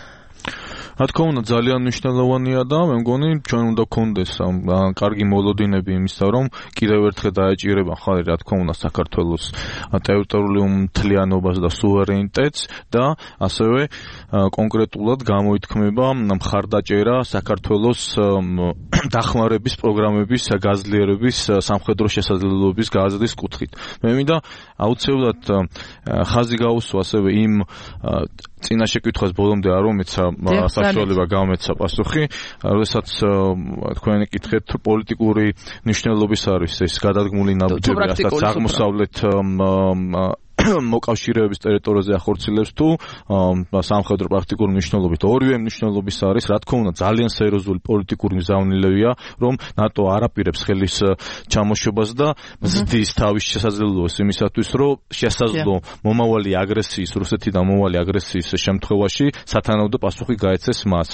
რა თქმა უნდა ძალიან მნიშვნელოვანია და მე მგონი ჩვენ უნდა გქონდეს კარგი მოლოდინები იმისა, რომ კიდევ ერთხელ დაეჭირება ხარი რა თქმა უნდა საქართველოს ტერიტორიული მთლიანობას და სუვერენიტეტს და ასევე კონკრეტულად გამოითქმება მხარდაჭერა საქართველოს დახმარების პროგრამების გაზრდილების სამხედრო შესაძლებლობების გაზრდის კუთხით. მე მინდა აუცილებლად ხაზი გაუსვა ასევე იმ წინა შეკითხვას ბოლომდე არ მომეცა საშუალება გამეცა პასუხი, როდესაც თქვენ ეკითხეთ პოლიტიკური მნიშვნელობის არის ეს გადადგმული ნაბიჯები, რასაც აღმოსავლეთ მოკავშირეების ტერიტორიაზე ახორციელებს თუ სამხედრო პრაქტიკული მნიშვნელობით. ორივე მნიშვნელობის არის, რა თქმა უნდა, ძალიან სერიოზული პოლიტიკური მზავნილებია, რომ ნატო არაპირებს ხელის ჩამოშობას და ზრდის თავის შესაძლებლობას იმისათვის, რომ შესაძლო მომავალი აგრესიის, რუსეთიდან მომავალი აგრესიის შემთხვევაში სათანადო პასუხი გაეცეს მას.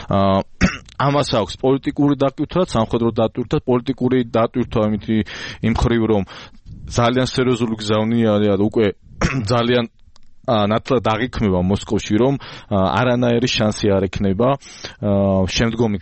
ამას აქვს პოლიტიკური დატვირთვა, სამხედრო დატვირთვა, პოლიტიკური დატვირთვა იმითი იმ ხრივ, რომ ძალიან სერიოზული გზავნია უკვე ძალიან ნათლად აღიქმება მოსკოვში, რომ არანაირი შანსი არ ექნება შემდგომი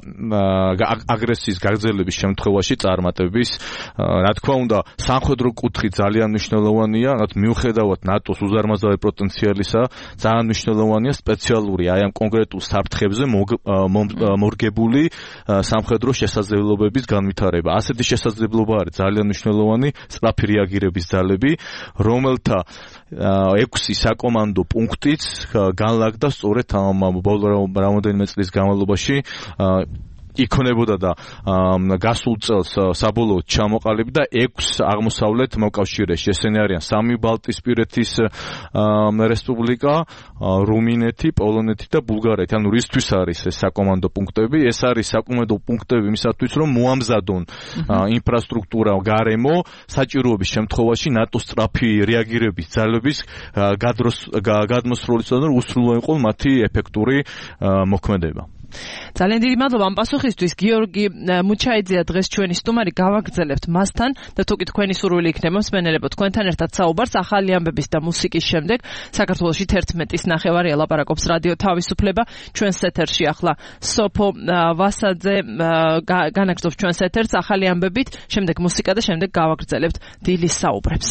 აგრესიის გაგრძელების შემთხვევაში წარმატების. რა თქმა უნდა, სამხედრო კუთხი ძალიან მნიშვნელოვანია, მიუხედავად ნატოს უზარმაზარი პოტენციალისა, ძალიან მნიშვნელოვანია სპეციალური აი ამ კონკრეტულ საფრთხებზე მორგებული სამხედრო შესაძლებლობების განვითარება. ასეთი შესაძლებლობა არის ძალიან მნიშვნელოვანი სწრაფი რეაგირების ძალები, რომელთა ექვსი საკომანდო პუნქტიც განლაგდა სწორედ ამ ბოლო რამოდენიმე წლის განმავლობაში იქონებოდა და გასულ წელს საბოლოოდ ჩამოყალიბდა ექვს აღმოსავლეთ მოკავშირეში. ესენი არიან სამი ბალტიისპირეთის რესპუბლიკა, რუმინეთი, პოლონეთი და ბულგარეთი. ანუ რისთვის არის ეს საკომანდო პუნქტები? ეს არის საკომანდო პუნქტები იმისათვის, რომ მოამზადონ ინფრასტრუქტურა, გარემო საჭიროების შემთხვევაში ნატოს სწრაფი რეაგირების ძალების გადმოსროლისა და უსრულო იყო მათი ეფექტური მოქმედება. ძალიან დიდი მადლობა ამ პასუხისთვის. გიორგი მუჩაიძეა დღეს ჩვენი სტუმარი, გავაგრძელებთ მასთან და თუკი თქვენი სურვილი იქნება მსმენელებო თქვენთან ერთად საუბარს ახალი ამბების და მუსიკის შემდეგ საქართველოში თერთმეტის ნახევარი ელაპარაკობს რადიო თავისუფლება. ჩვენს ეთერში ახლა სოფო ვასაძე განაგრძობს ჩვენს ეთერს ახალი ამბებით, შემდეგ მუსიკა და შემდეგ გავაგრძელებთ დილის საუბრებს.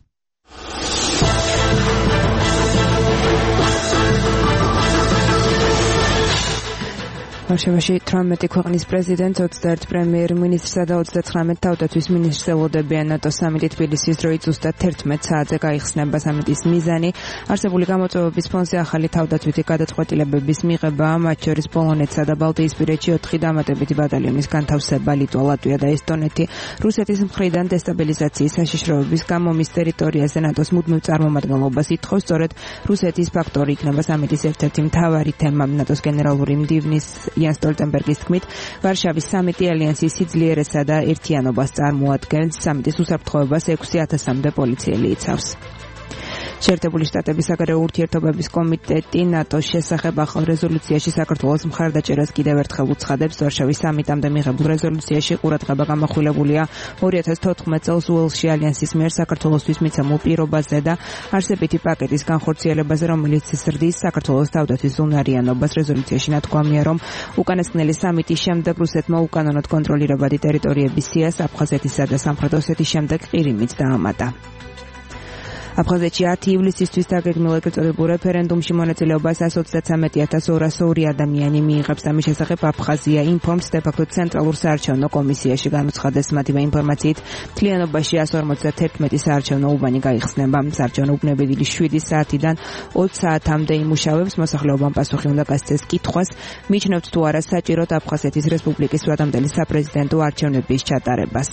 ვარშავაში თორმეტი ქვეყნის პრეზიდენტს, ოცდაერთი პრემიერ-მინისტრსა და ოცდათვრამეტ თავდაცვის მინისტრს ელოდებიან ნატოს სამიტი თბილისის დროით ზუსტად თერთმეტ საათზე გაიხსნება. სამიტის მიზანი არსებული გამოწვევების ფონზე ახალი თავდაცვითი გადაწყვეტილებების მიღებაა, მათ შორის პოლონეთსა და ბალტიისპირეთში ოთხი დამატებითი ბატალიონის განთავსება, ლიტვა, ლატვია და ესტონეთი. რუსეთის მხრიდან დესტაბილიზაციის საშიშროების გამო მის ტერიტორიაზე ნატოს მუდმივ წარმომადგენლობას ითხოვს. სწორედ რუსეთის ფაქტორი იქნება სამიტის ერთ-ერთი მთავარი თემა. ნატოს გენერალური მდივნის იან სტოლტენბერგის თქმით, ვარშავის სამიტი ალიანსის სიძლიერესა და ერთიანობას წარმოადგენს. სამიტის უსაფრთხოებას ექვსი ათასამდე პოლიციელი იცავს. შეერთებული შტატების საგარეო ურთიერთობების კომიტეტი ნატოს შესახებ ახალ რეზოლუციაში საქართველოს მხარდაჭერას კიდევ ერთხელ უცხადებს. ვარშავის სამიტამდე მიღებულ რეზოლუციაში ყურადღება გამახვილებულია ორი ათას თოთხმეტ წელს უელსში ალიანსის მიერ საქართველოსთვის მიცემულ პირობაზე და არსებითი პაკეტის განხორციელებაზე, რომელიც ზრდის საქართველოს თავდაცვის უნარიანობას. რეზოლუციაში ნათქვამია, რომ უკანასკნელი სამიტის შემდეგ რუსეთმა უკანონოდ კონტროლირებადი ტერიტორიების სიას აფხაზეთისა და სამხრეთ ოსეთის შემდეგ ყირიმიც დაამატა. აფხაზეთში ათი ივლისისთვის დაგეგმილ ეგრეთ წოდებულ რეფერენდუმში მონაწილეობას ასი ოცდათვრამეტი ათას ორას ორი ადამიანი მიიღებს. ამის შესახებ აფხაზია ინფორმს დე-ფაქტო ცენტრალურ საარჩევნო კომისიაში გამოცხადეს. მათივე ინფორმაციით, მთლიანობაში ასი ორმოცდათერთმეტი საარჩევნო უბანი გაიხსნება. საარჩევნო უბნები დილის შვიდი საათიდან ოც საათამდე იმუშავებს. მოსახლეობამ პასუხი უნდა გასცეს კითხვას, მიჩნევთ თუ არა საჭიროდ აფხაზეთის რესპუბლიკის ვადამდელი საპრეზიდენტო არჩევნების ჩატარებას.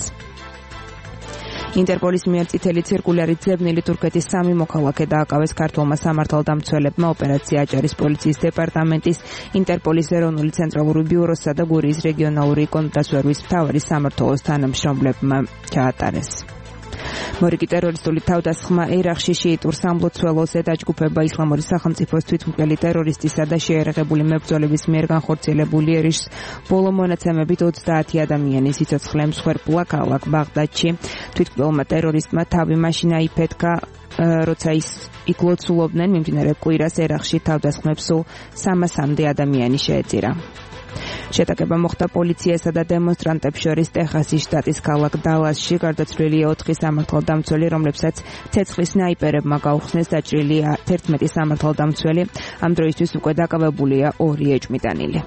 ინტერპოლის მიერ წითელი ციρკულარით ძებნილი თურქეთის სამი მოქალაქე დააკავეს ქართულმა სამართალდამცველებმა. ოპერაცია აჭარის პოლიციის დეპარტამენტის, ინტერპოლის ეროვნული ცენტრალური ბიუროსა და გურიის რეგიონალური კონტრდასვერვის მთავარი სამმართველოს თანამშრომლებმა ჩაატარეს. მორიგი ტერორისტული თავდასხმა ერაყში შიიტურ სამლოცველოზე დაჯგუფება ისლამური სახელმწიფოს თვითმკვლელი ტერორისტისა და შეერაღებული მებრძოლების მიერ განხორციელებული ერიშს ბოლო მონაცემებით ოცდაათი ადამიანი სიცოცხლე მსხვერპლა ქალაქ ბაღდადში. თვითმკვლელმა ტერორისტმა თავი მაშინ აიფეთქა, როცა ის იქ ლოცულობდნენ. მიმდინარე კვირას ერაყში თავდასხმებს სულ სამასამდე ადამიანი შეეწირა. შეტაკება მოხდა პოლიციასა და დემონსტრანტებს შორის ტეხასის შტატის ქალაქ დალასში. გარდაცვლილია ოთხი სამართალდამცველი, რომლებსაც ცეცხლის სნაიპერებმა გაუხსნეს. დაჭრილია თერთმეტი სამართალდამცველი. ამ დროისთვის უკვე დაკავებულია ორი ეჭვმიტანილი.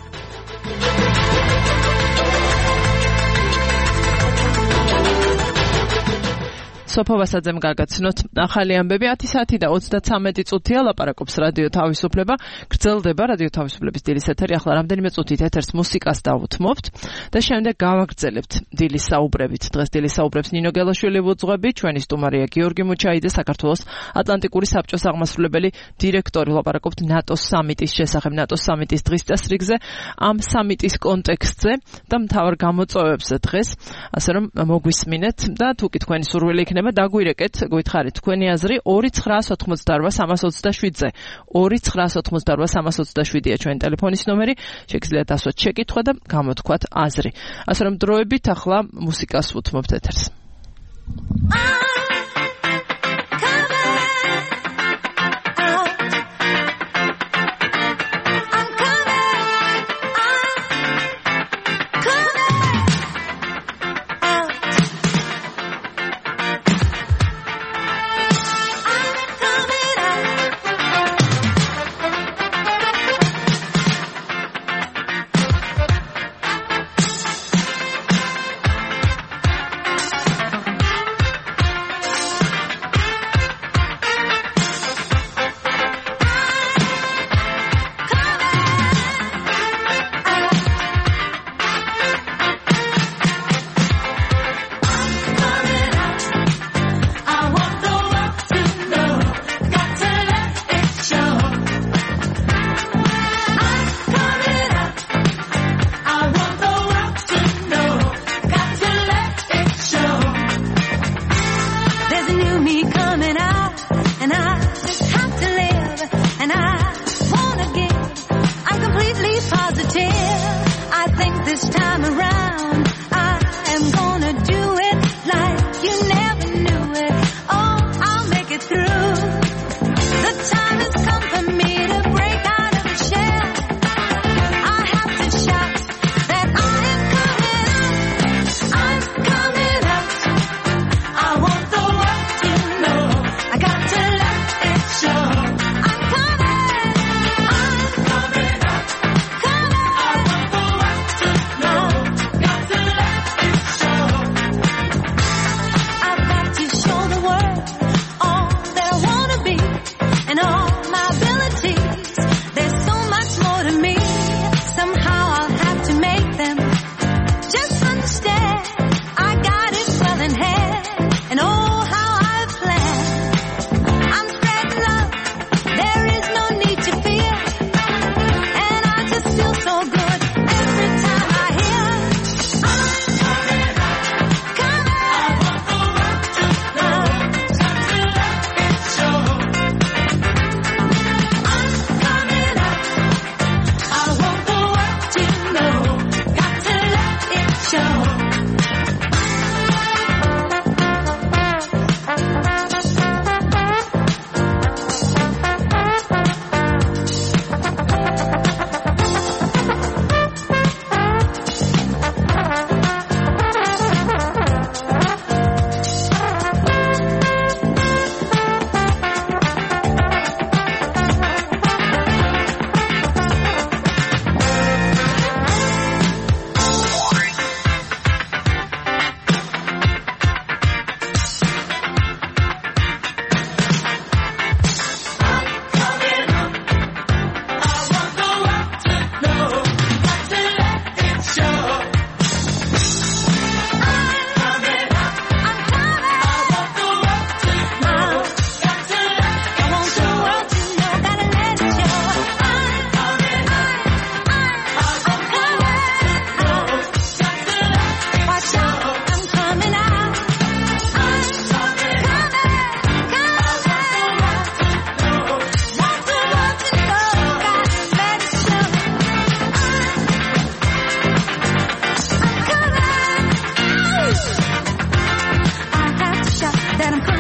სოფო ვასაძემ გაგაცნოთ ახალი ამბები. ათი საათი და ოცდათვრამეტი წუთია ლაპარაკობს რადიო თავისუფლება. გრძელდება რადიო თავისუფლების დილის ეთერი. ახლა რამდენიმე წუთით ეთერს მუსიკას დავუთმობთ და შემდეგ გავაგრძელებთ დილის საუბრებით. დღეს დილის საუბრებს ნინო გელაშვილი ვუძღვები, ჩვენი სტუმარია გიორგი მუჩაიძე, საქართველოს ატლანტიკური საბჭოს აღმასრულებელი დირექტორი. ლაპარაკობთ ნატოს სამიტის შესახებ, ნატოს სამიტის დღის წესრიგზე, ამ სამიტის კონტექსტზე და მთავარ გამოწვევებზე დღეს, ასე რომ მოგვისმინეთ და თუკი თქვენი სურვილი იქნება დაგვირეკეთ, გითხარით თქვენი აზრი ორი ცხრაას ოთხმოცდაორ სამას ოცდაშვიდზე. ორი ცხრაას ოთხმოცდაორ სამას ოცდაშვიდია ჩვენი ტელეფონის ნომერი. შეგიძლიათ ასვათ შეკითხვა და გამოთქვათ აზრი. ასე რომ დროებით ახლა მუსიკას ვუთმობთ ეთერს.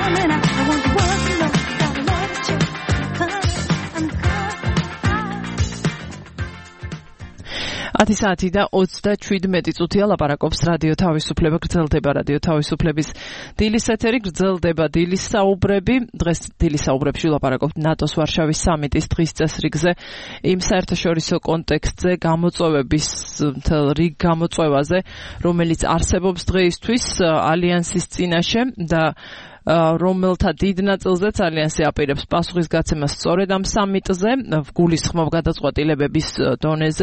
coming out. I want the world to know that I love you. ათი საათი და ოცდაშვიდმეტი წუთია ლაპარაკობს რადიო თავისუფლება, გრძელდება რადიო თავისუფლების დილის ეთერი, გრძელდება დილის საუბრები. დღეს დილის საუბრებში ლაპარაკობთ ნატოს ვარშავის სამიტის დღის წესრიგზე, იმ საერთაშორისო კონტექსტზე, გამოწვევების მთელ რიგ გამოწვევაზე, რომელიც არსებობს დღეისთვის ალიანსის წინაშე და რომელთა დიდ ნაწილზეც ალიანსი აპირებს პასუხისგაცემას სწორედ ამ სამიტზე, გულისხმობ გადაწყვეტილებების დონეზე.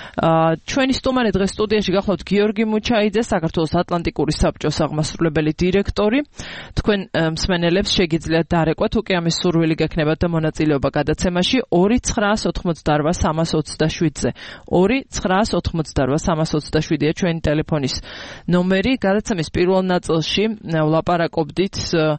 ჩვენი სტუმარი დღეს სტუდიაში გახლავთ გიორგი მუჩაიძე, საქართველოს ატლანტიკური საბჭოს აღმასრულებელი დირექტორი. თქვენ მსმენელებს შეგიძლიათ დარეკვა, თუ კი ამის სურვილი გექნებათ და მონაწილეობა გადაცემაში ორი ცხრაას ოცდაოთხმოცდაოთხ სამას ოცდაშვიდზე. ორი ცხრაას ოცდაოთხმოცდაოთხ სამას ოცდაშვიდია ჩვენი ტელეფონის ნომერი. გადაცემის პირველ ნაწილში ვლაპარაკობდით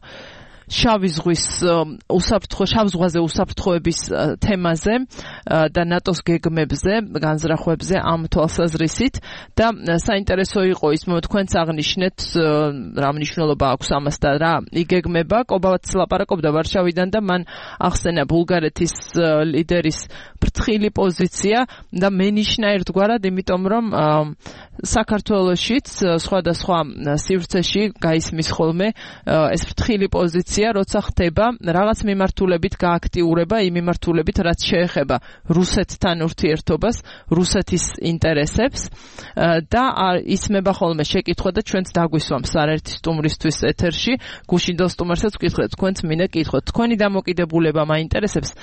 შავი ზღვის უსაფრთხო შავ ზღვაზე უსაფრთხოების თემაზე და ნატოს გეგმებზე, განზრახვებზე ამ თვალსაზრისით და საინტერესო იყო ის, რომ თქვენც აღნიშნეთ რა მნიშვნელობა აქვს ამას და რა იგეგმება. კობავაც ლაპარაკობდა ვარშავიდან და მან ახსენა ბულგარეთის ლიდერის ფრთხილი პოზიცია და მენიშნა ერთგვარად, იმიტომ რომ საქართველოშიც სხვადასხვა სივრცეში გაისმის ხოლმე ეს ფრთხილი პოზიცია, როცა ხდება რაღაც მიმართულებით გააქტიურება, იმ მიმართულებით, რაც შეეხება რუსეთთან ურთიერთობას, რუსეთის ინტერესებს და ისმება ხოლმე შეკითხვა და ჩვენც დაგვისვამს არაერთი სტუმრისთვის ეთერში, გუშინდელ სტუმარსაც ვკითხეთ, თქვენც მინდა კითხოთ, თქვენი დამოკიდებულება მაინტერესებს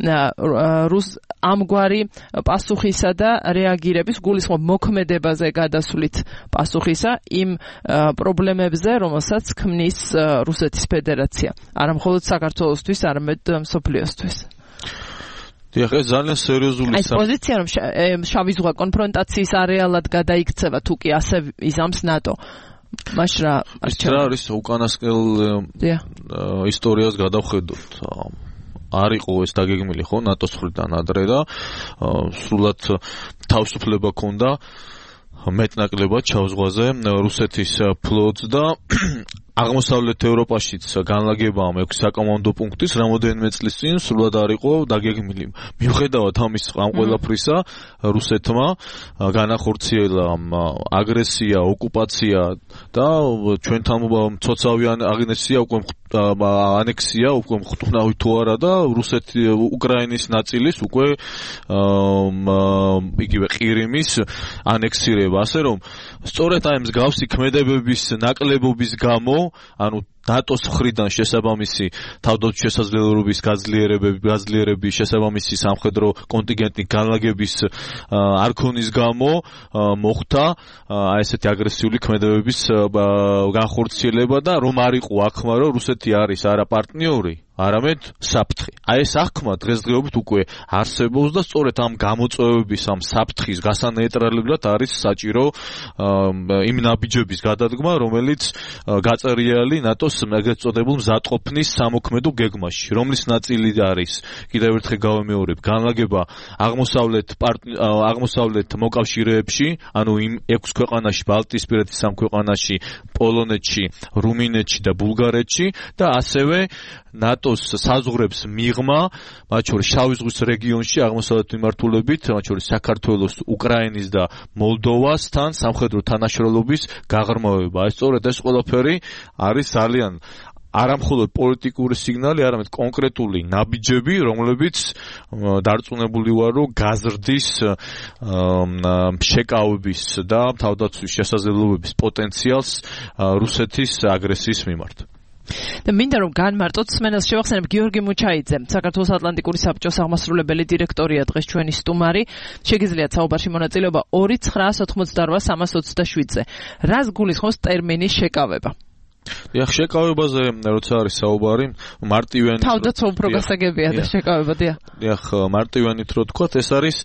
რუს ამგვარი პასუხისა და რეაგირების, გულისხმობ მოქმედებაზე გადასვლით პასუხისა იმ პრობლემებზე, რომელსაც ქმნის რუსეთის ფედერაცია, არა მხოლოდ საქართველოსთვის, არამედ მსოფლიოსთვის. დიახ, ეს ძალიან სერიოზული ეს პოზიცია, რომ შავი ზღვა კონფრონტაციის არეალად გადაიქცევა, თუ კი ასე იზამს ნატო. მაშ რა არჩევა არის უკანასკნელ ისტორიას გადავხედოთ. არ იყო ეს დაგეგმილი ხო ნატოს მხრიდან ადრე და სრულად თავისუფლება ჰქონდა მეტნაკლებად შავ ზღვაზე რუსეთის ფლოტს და აღმოსავლეთ ევროპაშიც განლაგება ამ ექვსი საკომანდო პუნქტის რამოდენიმე წლის წინ სრულად არ იყო დაგეგმილი. მიუხედავად ამის ამ ყველაფრისა, რუსეთმა განახორციელა აგრესია, ოკუპაცია და ჩვენთან მცოცავი აგრესია უკვე ანექსია უკვე ხტუნავი თუ არა და რუსეთი უკრაინის ნაწილის უკვე იგივე ყირიმის ანექსირება, ასე რომ სწორედ აი მსგავსი ქმედებების ნაკლებობის გამო ანუ ნატოს მხრიდან შესაბამისი თავდაცვის შესაძლებლობის გაძლიერებები, გაძლიერების შესაბამისი სამხედრო კონტინგენტის განლაგების არქონის გამო მოხდა აი ესეთი აგრესიული ქმედებების განხორციელება და რომ არ იყო აღქმა, რომ რუსეთი არის არა პარტნიორი, არამედ საფრთხე. აი ეს აღქმა დღესდღეობით უკვე არსებობს და სწორედ ამ გამოწვევების, ამ საფრთხის გასანეიტრალებლად არის საჭირო იმ ნაბიჯების გადადგმა, რომელიც გაწერიალი ნატოს ეგრეთ წოდებულ მზადყოფნის სამოქმედო გეგმაში, რომლის ნაწილი არის კიდევ ერთხელ გავემეორებ, განლაგება აღმოსავლეთ აღმოსავლეთ მოკავშირეებში, ანუ იმ ექვს ქვეყანაში, ბალტიისპირეთის სამ ქვეყანაში, პოლონეთში, რუმინეთში და ბულგარეთში და ასევე ნატოს საზღვრებს მიღმა, მათ შორის შავი ზღვის რეგიონში აღმოსავლეთ მიმართულებით, მათ შორის საქართველოს, უკრაინის და მოლდოვასთან სამხედრო თანაშრომლობის გაღრმავება. ეს სწორედ ეს ყველაფერი არის ძალიან არა მხოლოდ პოლიტიკური სიგნალი, არამედ კონკრეტული ნაბიჯები, რომლებიც დარწმუნებული ვარ, რომ გაზრდის შეკავების და თავდაცვის შესაძლებლობების პოტენციალს რუსეთის აგრესიის მიმართ. და მინდა რომ განმარტოთ სმენელს შევახსენებ გიორგი მუჩაიძე, საქართველოს ატლანტიკური საბჭოს აღმასრულებელი დირექტორია დღეს ჩვენი სტუმარი. შეგიძლიათ საუბარში მონაწილეობა ორი ცხრაას ოცდაოთხ სამას ოცდაშვიდზე. რას გულისხმობს ტერმინის შეკავება? დიახ, შეკავებაზე როცა არის საუბარი, მარტივიანით თავდაცვა უფრო გასაგებია და შეკავება, დიახ. დიახ, მარტივიანით რო თქვათ, ეს არის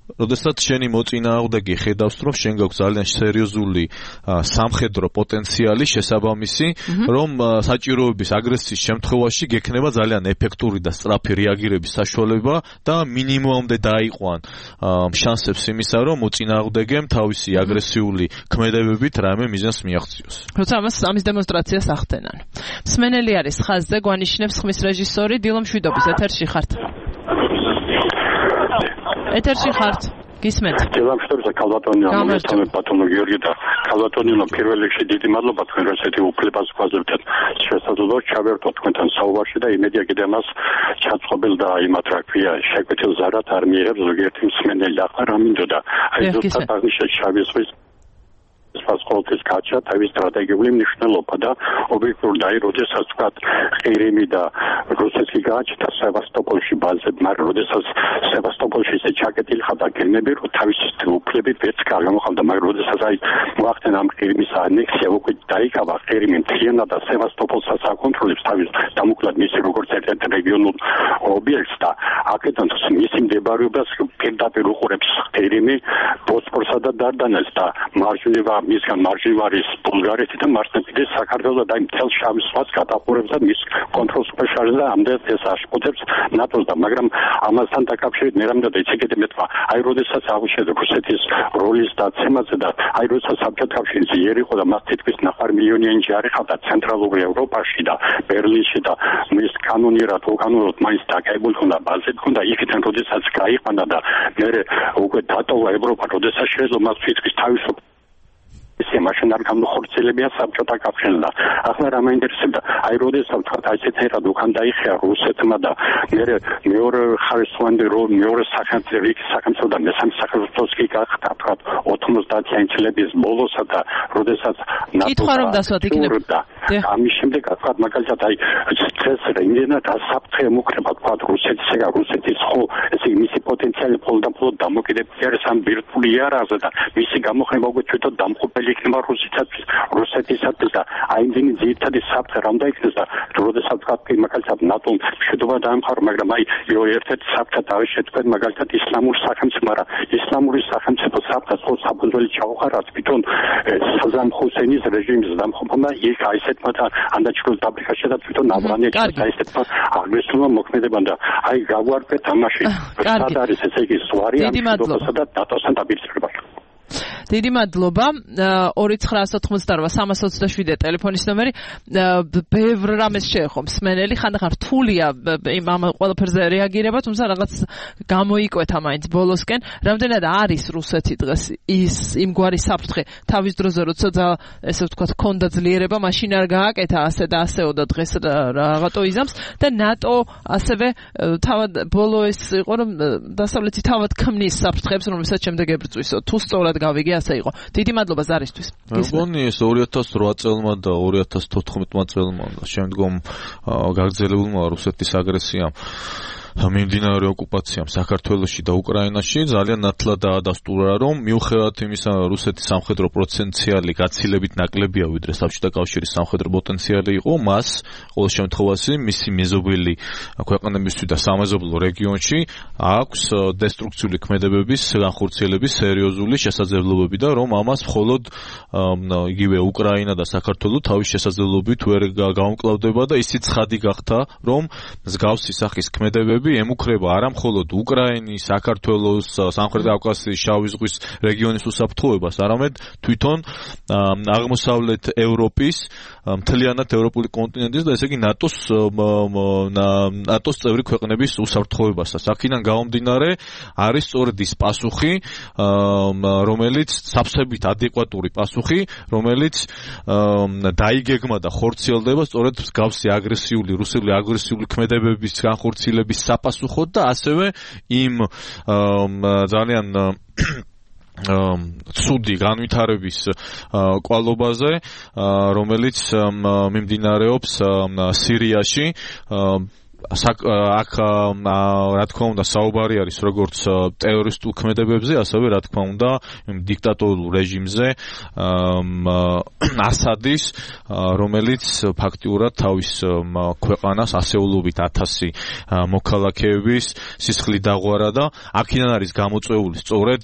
როდესაც შენი მოწინააღმდეგე ხედავს, რომ შენ გაქვს ძალიან სერიოზული სამხედრო პოტენციალი შესაბამისი, რომ საჭიროების აგრესიის შემთხვევაში გექნება ძალიან ეფექტური და სწრაფი რეაგირების საშუალება და მინიმუმამდე დაიყვან შანსებს იმისა, რომ მოწინააღმდეგემ თავისი აგრესიული ქმედებებით რაიმე მიზანს მიაღწიოს. როცა ამას ამის დემონსტრაციას ახდენენ. მსმენელი არის ხაზზე, გვანიშნებს ხმის რეჟისორი დილო მშვიდობის ეთერში ხართ. ეთერში ხართ. გისმენთ. დილამშვიდობისა ქალბატონია, მომესწრებით ბატონო გიორგი და ქალბატონიო, პირველ რიგში დიდი მადლობა თქვენ როცა უფლებას გვაძლევთ შესაძლებლობა ჩავერთოთ თქვენთან საუბარში და იმედია კიდე მას ჩაწყობილ და იმათ რა ქვია შეკვეთილ ზარად არ მიიღებს ზოგიერთი მსმენელი და ახლა რა მინდოდა აი ზუსტად აღნიშნეთ შავი ზღვის სპასკოლტის კაჩა თავის სტრატეგიული მნიშვნელობა და ობიექტური და აი როდესაც თქვა ყირიმი და რუსეთში გააჩნდა სევასტოპოლში ბაზები, მაგრამ როდესაც სევასტოპოლში ისე ჩაკეტილი ხდა გემები, რომ თავისი უფლებით ვერც გამოხალდა, მაგრამ როდესაც აი მოახდინა ამ ყირიმის ანექსია უკვე დაიკავა ყირიმი მთლიანად და სევასტოპოლსაც აკონტროლებს თავის დამოკლად მისი როგორც ერთ-ერთი რეგიონულ ობიექტს და აქედან მისი მდებარეობას პირდაპირ უყურებს ყირიმი ბოსფორსა და დარდანელს და მარჯვნივ მისგან მარჯვნივ არის ბულგარეთი და მარცხნივ საქართველოს და იმ მთელ შავი ზღვას გადაყურებს და მის კონტროლს უყურებს და ამდენს ეს აშკოდებს ნატოს და მაგრამ ამასთან დაკავშირებით მე რამდენად ეცეკეთე მეთქვა აი როდესაც აღუშვეს რუსეთის როლის დაცემაზე და აი როდესაც საბჭოთა კავშირი ძლიერი იყო და მას თითქმის ნახევარ მილიონიანი ჯარი ხავდა ცენტრალურ ევროპაში და ბერლინში და მის კანონიერად უკანონოდ მაინც დაკავებული ხონდა ბაზები ხონდა იქიდან როდესაც გაიყვანა და მე უკვე დატოვა ევროპა როდესაც შეეძლო მას თითქმის თავისუფლ ისე მაშინ არ გამოხორციელებია საბჭოთა კავშირს და ახლა რა მაინტერესებდა აი როდესაც თქვა აი ცეცერად უკან დაიხია რუსეთმა და მე მეორე ხარისხმამდე რომ მეორე სახელმწიფო სახელმწიფო და მესამე სახელმწიფოს კი გახდა თქვა ოცდაათიანი წლების ბოლოსა და როდესაც კითხვა რომ დასვათ იქნება ამის შემდეგ თქვა მაგალითად აი ცეცერა იმდენად საფრთხე მოკრება თქვა რუსეთის ეგა რუსეთის ხო ესე მისი პოტენციალი პოლიტიკურად დამოკიდებული არის ამ ბირთვული იარაღზე და მისი გამოხმება უკვე თვითონ დამხობელი იქნება რუსეთისათვის რუსეთისათვის და აი იმდენი ძირითადი საფრთხე რომ დაიქნეს და როდესაც თქვა მაგალითად ნატომ შედობა დაემხარო მაგრამ აი ერთ-ერთი საფრთხე თავის შეთქვენ მაგალითად ისლამურ სახელმწიფო მაგრამ ისლამური სახელმწიფო საფრთხე ხო საფუძველი ჩაუყარა თვითონ საზამ ხუსეინის რეჟიმის დამხობა იქ აი ესეთმა და ანდაჩროს დაფრიკაში და თვითონ ავღანეთში და ესეთმა აგრესიულმა მოქმედებამ და აი გავარკვეთ ამაში სად არის ესე იგი სვარი ამ შედობასა და დატოსთან დაპირისპირებაში დიდი მადლობა ორი ცხრა ოცდაოთხმოცდაოთხ სამას ოცდაშვიდე ტელეფონის ნომერი ბევრ რამეს შეეხო მსმენელი ხანდახან რთულია იმ ამ ყველაფერზე რეაგირება თუმცა რაღაც გამოიკვეთა მაინც ბოლოსკენ რამდენად არის რუსეთი დღეს ის იმგვარი საფრთხე თავის დროზე როცა ესე ვთქვათ ქონდა ძლიერება მაშინ არ გააკეთა ასე და ასეო და დღეს რაღაცო იზამს და ნატო ასევე თავად ბოლო ეს იყო რომ დასავლეთი თავად ქმნის საფრთხეებს რომელსაც შემდეგ ებრძვისო თუ სწორად გავიგე ასე იყო. დიდი მადლობა ზარისთვის. მეგონი ეს ორი ათას რვა წელმა და ორი ათას თოთხმეტმა წელმა და შემდგომ გაგრძელებულმა რუსეთის აგრესიამ მიმდინარე ოკუპაციამ საქართველოში და უკრაინაში ძალიან ნათლად დაადასტურა რომ მიუხედავად იმისა რუსეთის სამხედრო პოტენციალი გაცილებით ნაკლებია ვიდრე საბჭოთა კავშირის სამხედრო პოტენციალი იყო მას ყოველ შემთხვევაში მისი მეზობელი ქვეყნებისთვის და სამეზობლო რეგიონში აქვს დესტრუქციული ქმედებების განხორციელების სერიოზული შესაძლებლობები და რომ ამას მხოლოდ იგივე უკრაინა და საქართველო თავის შესაძლებლობით ვერ გაუმკლავდება და ისიც ხადი გახდა რომ მსგავსი სახის ქმედებები ემუქრება არა მხოლოდ უკრაინის, საქართველოს, სამხრეთ კავკასიის, შავი ზღვის რეგიონის უსაფრთხოებას, არამედ თვითონ აღმოსავლეთ ევროპის, მთლიანად ევროპული კონტინენტის და ესე იგი ნატოს ნატოს წევრი ქვეყნების უსაფრთხოებასაც. აქედან გამომდინარე არის სწორედ ის პასუხი, რომელიც სავსებით ადეკვატური პასუხი, რომელიც დაიგეგმა და ხორციელდება სწორედ მსგავსი აგრესიული, რუსული აგრესიული ქმედებების განხორციელების საპასუხოდ და ასევე იმ ძალიან ცუდი განვითარების კვალობაზე, რომელიც მიმდინარეობს სირიაში აქ რა თქმა უნდა საუბარი არის როგორც ტერორისტულ ქმედებებზე, ასევე რა თქმა უნდა დიქტატორულ რეჟიმზე ასადის, რომელიც ფაქტიურად თავის ქვეყანას ასეულობით ათასი მოქალაქეების სისხლით დაღვარა და აქედან არის გამოწვეული სწორედ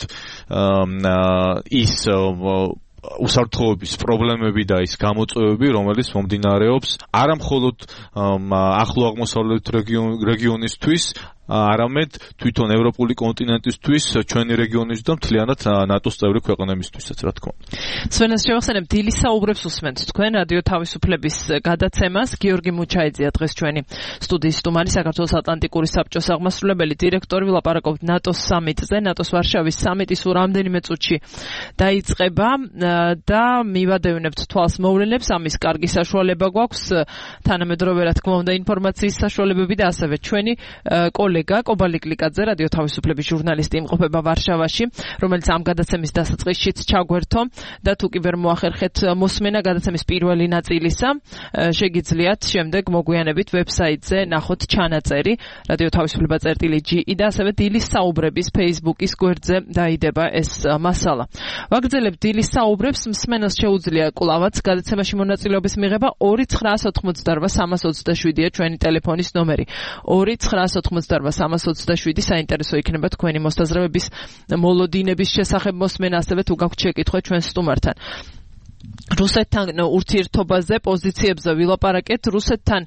ის უსაფრთხოების პრობლემები და ის გამოწვევები, რომელიც მომდინარეობს არა მხოლოდ ახლო აღმოსავლეთ რეგიონისთვის, არამედ თვითონ ევროპული კონტინენტისთვის, ჩვენი რეგიონის და მთლიანად ნატოს წევრი ქვეყნებისთვისაც, რა თქმა უნდა. სვენას შევახსენებ, დილის საუბრებს უსმენთ თქვენ რადიო თავისუფლების გადაცემას. გიორგი მუჩაიძეა დღეს ჩვენი სტუდიის სტუმარი, საქართველოს ატლანტიკური საბჭოს აღმასრულებელი დირექტორი. ვილაპარაკობთ ნატოს სამიტზე, ნატოს ვარშავის სამიტის რამდენიმე წუთში დაიწყება და მივადევნებთ თვალს მოვლენებს, ამის კარგი საშუალება გვაქვს, თანამედროვე რა თქმა უნდა ინფორმაციის საშუალებები და ასევე ჩვენი კოლეგა კობალი კლიკაძე, რადიო თავისუფლების ჟურნალისტი იმყოფება ვარშავაში, რომელიც ამ გადაცემის დასაწყისშიც ჩაგვერთო და თუ კი ვერ მოახერხეთ მოსმენა გადაცემის პირველი ნაწილისა, შეგიძლიათ შემდეგ მოგვიანებით ვებსაიტზე ნახოთ ჩანაწერი რადიო თავისუფლება წერტილი ჯი და ასევე დილის საუბრების Facebook-ის გვერდზე დაიდება ეს მასალა. ვაგრძელებთ დილის საუბრებს, მსმენელს შეუძლია კვლავაც გადაცემაში მონაწილეობის მიღება ორი ცხრაას ოცდაოთხმოცდაორვა სამას ოცდაშვიდია ჩვენი ტელეფონის ნომერი. ორი ცხრაას ოცდაოთხმოცდაორვა სამას ოცდაშვიდი საინტერესო იქნება თქვენი მოსაზრებების მოლოდინების შესახებ მოსმენა, ასევე თუ გაქვთ შეკითხვა ჩვენ სტუმართან. რუსეთთან ურთიერთობაზე, პოზიციებზე ვილაპარაკეთ. რუსეთთან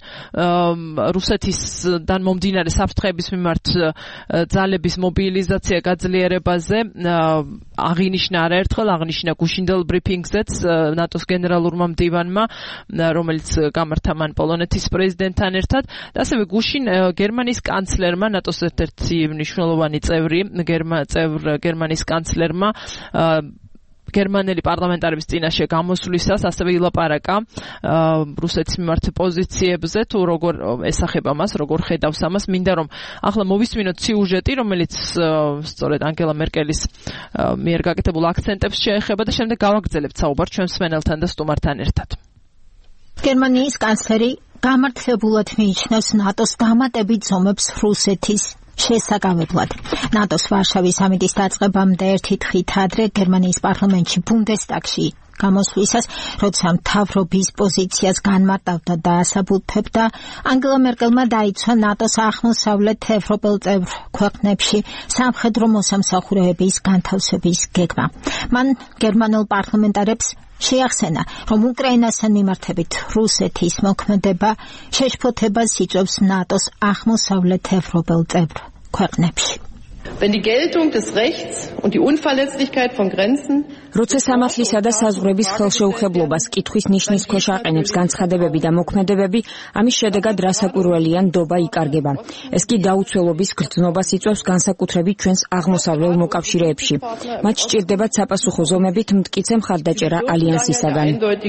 რუსეთისგან მომდინარე საფრთხეების მიმართ ძალების მობილიზაცია გაძლიერებაზე აღინიშნა არაერთხელ, აღნიშნა გუშინდელ ბრიფინგზეც ნატოს გენერალურმა მდივანმა, რომელიც გამართა მან პოლონეთის პრეზიდენტთან ერთად, და ასევე გუშინ გერმანიის კანცლერმა, ნატოს ერთ-ერთი მნიშვნელოვანი წევრი, გერმანიის კანცლერმა გერმანელი პარლამენტარების წინაშე გამოსვლისას ასევე ილაპარაკა რუსეთის მიმართ პოზიციებზე, თუ როგორ ესახება მას, როგორ ხედავს ამას. მინდა რომ ახლა მოვისმინოთ სიუჟეტი, რომელიც სწორედ ანგელა მერკელის მიერ გაკეთებულ აქცენტებს შეეხება და შემდეგ გავაგრძელებთ საუბარს ჩვენ მსმენელთან და სტუმართან ერთად. გერმანიის კანცლერი გამართლებულად მიიჩნევს ნატოს დამატებით ზომებს რუსეთის შესაკავებლად. ნატოს ვარშავის სამიტის დაწყებამდე ერთი დღით ადრე გერმანიის პარლამენტში ბუნდესტაგში გამოსვლისას, როცა მთავრობის პოზიციას განმარტავდა და ასაბუთებდა, ანგელა მერკელმა დაიცვა ნატოს აღმოსავლეთ ევროპელ წევრ ქვეყნებში სამხედრო მოსამსახურეების განთავსების გეგმა. მან გერმანელ პარლამენტარებს შეახსენა, რომ უკრაინასთან მიმართებით რუსეთის მოქმედება შეშფოთებას იწვევს ნატოს აღმოსავლეთ ევროპელ წევრ ქვეყნებში. Wenn die Geltung des Rechts und die Unverletzlichkeit von Grenzen როცა სამართლისა და საზღვრების ხელშეუხებლობას კითხვის ნიშნის ქვეშ აყენებს განცხადებები და მოქმედებები, ამის შედეგად რასაკვირველია ნდობა იკარგება. ეს კი დაუცველობის გრძნობას იწვევს განსაკუთრებით ჩვენს აღმოსავლელ მოკავშირეებში. მათ სჭირდებათ საპასუხო ზომებით მტკიცე მხარდაჭერა ალიანსისაგან.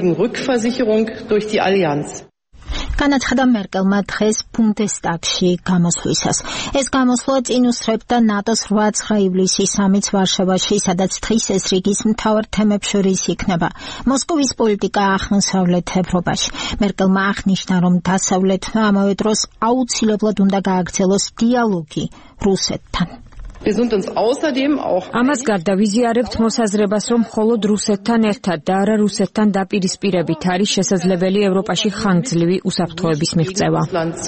განაცხადა მერკელმა დღეს ბუნდესტაგში გამოსვლისას. ეს გამოსვლა წინ უსწრებდა ნატოს რვა ივლისის სამიტს ვარშავაში, სადაც დღის ეს რიგის მთავარ თემებს შორის იქნება მოსკოვის პოლიტიკა აღმოსავლეთ ევროპაში. მერკელმა აღნიშნა, რომ დასავლეთმა ამავე დროს აუცილებლად უნდა გააგრძელოს დიალოგი რუსეთთან. ამას გარდა ვიზიარებთ მოსაზრებას, რომ მხოლოდ რუსეთთან ერთად და არა რუსეთთან დაპირისპირებით არის შესაძლებელი ევროპაში ხანგრძლივი უსაფრთხოების მიღწევა.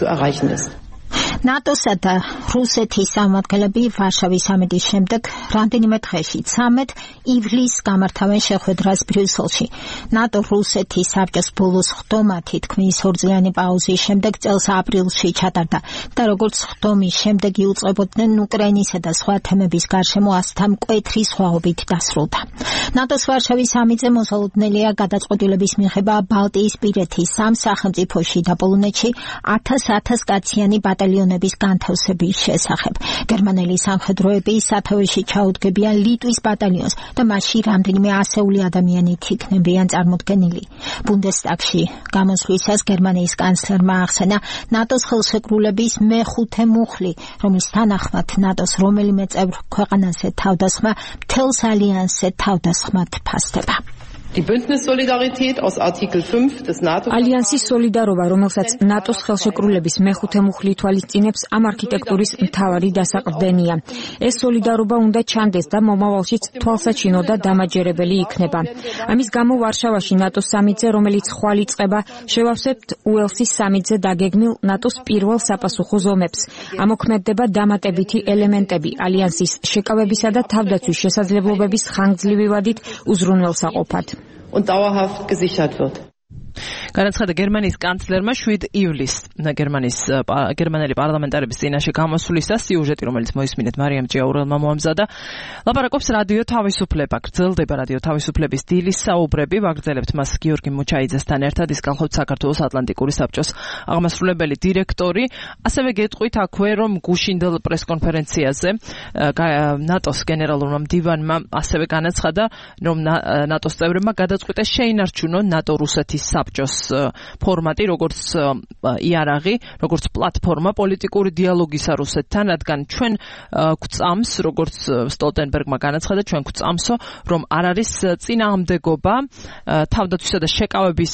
ნატოსა და რუსეთის წარმომადგენლები ვარშავის სამიტის შემდეგ რამდენიმე დღეში ცამეტ ივლისს გამართავენ შეხვედრას ბრიუსელში. ნატო რუსეთის საბჭოს ბოლოს ხდომა თითქმის ორწლიანი პაუზის შემდეგ წელს აპრილში ჩატარდა და როგორც ხდომის შემდეგ იუწყებოდნენ უკრაინისა და სხვა თემების გარშემო ასთა მკვეთრი სხვაობით დასრულდა. ნატოს ვარშავის სამიტზე მოსალოდნელია გადაწყვეტილების მიღება ბალტიისპირეთის სამ სახელმწიფოში და პოლონეთში ათას-ათას კაციანი ბატალიონების განთავსების შესახებ. გერმანელი სამხედროები სათავეში ჩაუდგებიან ლიტვის ბატალიონს და მასში რამდენიმე ასეული ადამიანით იქნებიან წარმოდგენილი. ბუნდესტაგში გამოსვლისას გერმანიის კანცლერმა ახსენა ნატოს ხელშეკრულების მეხუთე მუხლი, რომლის თანახმად ნატოს რომელიმე წევრ ქვეყანაზე თავდასხმა მთელს ალიანსზე თავდასხმად ფასდება. Die Bündnissolidarität aus Artikel fünf des NATO ალიანსის სოლიდარობა, რომელსაც ნატოს ხელშეკრულების მეხუთე მუხლი ითვალისწინებს, ამ არქიტექტურის მთავარი დასაყრდენია. ეს სოლიდარობა უნდა ჩანდეს და მომავალშიც თვალსაჩინო და დამაჯერებელი იქნება. ამის გამო ვარშავაში ნატოს სამიტზე, რომელიც ხვალ იწყება, შევავსებთ უელსის სამიტზე დაგეგმილ ნატოს პირველ საპასუხო ზომებს. ამოქმედდება დამატებითი ელემენტები ალიანსის შეკავებისა და თავდაცვის შესაძლებლობების ხანგრძლივი ვადით უზრუნველსაყოფად. und dauerhaft gesichert wird. განაცხადა გერმანიის კანცლერმა შვიდ ივლისს გერმანიის გერმანელი პარლამენტარების წინაშე გამოსვლისა სიუჟეტი, რომელიც მოისმინეთ მარიამ ჭიაურელმა მოამზადა. ლაპარაკობს რადიო თავისუფლება. გრძელდება რადიო თავისუფლების დილის საუბრები. ვაგრძელებთ მას გიორგი მუჩაიძესთან ერთად, ის გახლავთ საქართველოს ატლანტიკური საბჭოს აღმასრულებელი დირექტორი. ასევე გეტყვით აქვე, რომ გუშინდელ პრესკონფერენციაზე ნატოს გენერალურმა მდივანმა ასევე განაცხადა, რომ ნატოს წევრებმა გადაწყვიტეს შეინარჩუნონ ნატო-რუსეთის საბჭოს ფორმატი, როგორც იარაღი, როგორც პლატფორმა პოლიტიკური დიალოგისა რუსეთთან, რადგან ჩვენ გვწამს, როგორც სტოლტენბერგმა განაცხადა, ჩვენ გვწამსო, რომ არ არის წინააღმდეგობა თავდაცვისა და შეკავების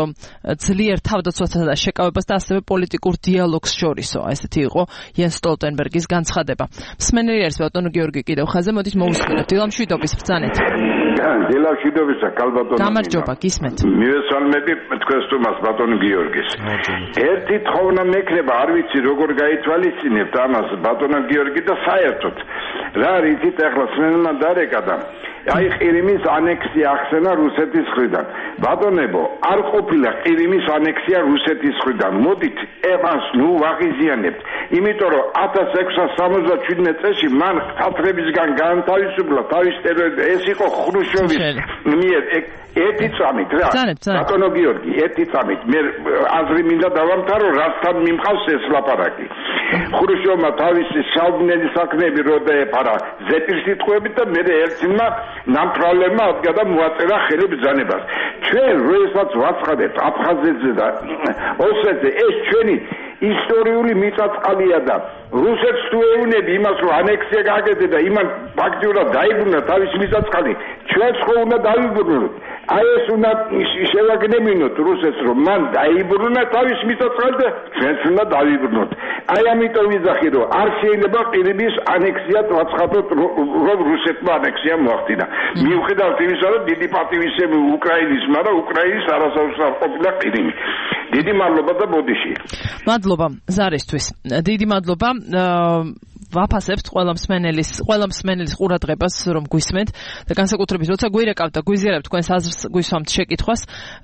ძლიერ თავდაცვასა და შეკავებას და ასევე პოლიტიკურ დიალოგს შორისო. ესეთი იყო იენს სტოლტენბერგის განცხადება. მსმენელი არის ბატონო გიორგი კიდევ ხაზე, მოდით მოვუსმინოთ. დილამშვიდობის ბრძანეთ. დილამშვიდობისა, კალბატონო. გამარჯობა, გისმენთ. მივესალმები თქვენს თომას ბატონო გიორგის. ერთი თხოვნა მექნება, არ ვიცი როგორ გაითვალისწინებთ ამას ბატონო გიორგი და საერთოდ რა რითით ახლა სმენელმა დარეკადა. აი ყირიმის ანექსია ახსენა რუსეთის მხრიდან. ბატონებო, არ ყოფილა ყირიმის ანექსია რუსეთის მხრიდან. მოდით ევანს ნუ ვაღიზიანებთ. იმიტომ რომ ათას ექვსსა სამოცდაშვიდმეტ წელს მან ქართველებისგან გაანთავისუფლა თავის ტერიტორია. ეს იყო ხრუშჩოვის მიერ ერთი წამით რა. ბატონო გიორგი, ერთი წამით. მე აზრი მინდა დავამთავრო, რასთან მიმყავს ეს ლაპარაკი. ხრუშჩოვმა თავისი საუბნელი საქმეები რო დაეფარა ზეპირ სიტყვებით და მე ერთმა ნამფრალებმა ადგა და მოაწერა ხელი ბრძანებას. ჩვენ როდესაც ვაცხადებთ აფხაზეთზე და ოსეთზე, ეს ჩვენი ისტორიული მიწა-წყალია და რუსეთს თუ ეუბნები იმას, რომ ანექსია გააკეთა და იმან ფაქტიურად დაიბრუნა თავისი მიწა-წყალი, ჩვენც ხო უნდა დავიბრუნოთ. აი ეს უნდა შევაგნებინოთ რუსეთს, რომ მან დაიბრუნა თავისი მიწა-წყალი და ჩვენც უნდა დავიბრუნოთ. აი ამიტომ ვიზახი, რომ არ შეიძლება ყირიმის ანექსია ვაცხადოთ, რომ რუსეთმა ანექსია მოახდინა. მიუხედავად იმისა, რომ დიდი პატივისცემი უკრაინის, მაგრამ უკრაინის არასოდეს არ ყოფილა ყირიმი. დიდი მადლობა და ბოდიში. მადლობა ზარისთვის. დიდი მადლობა. ვაფასებთ ყველა მსმენელის, ყველა მსმენელის ყურადღებას, რომ გვისმენთ და განსაკუთრებით როცა გვირეკავთ და გვიზიარებთ თქვენს აზრს, გვისვამთ შეკითხვას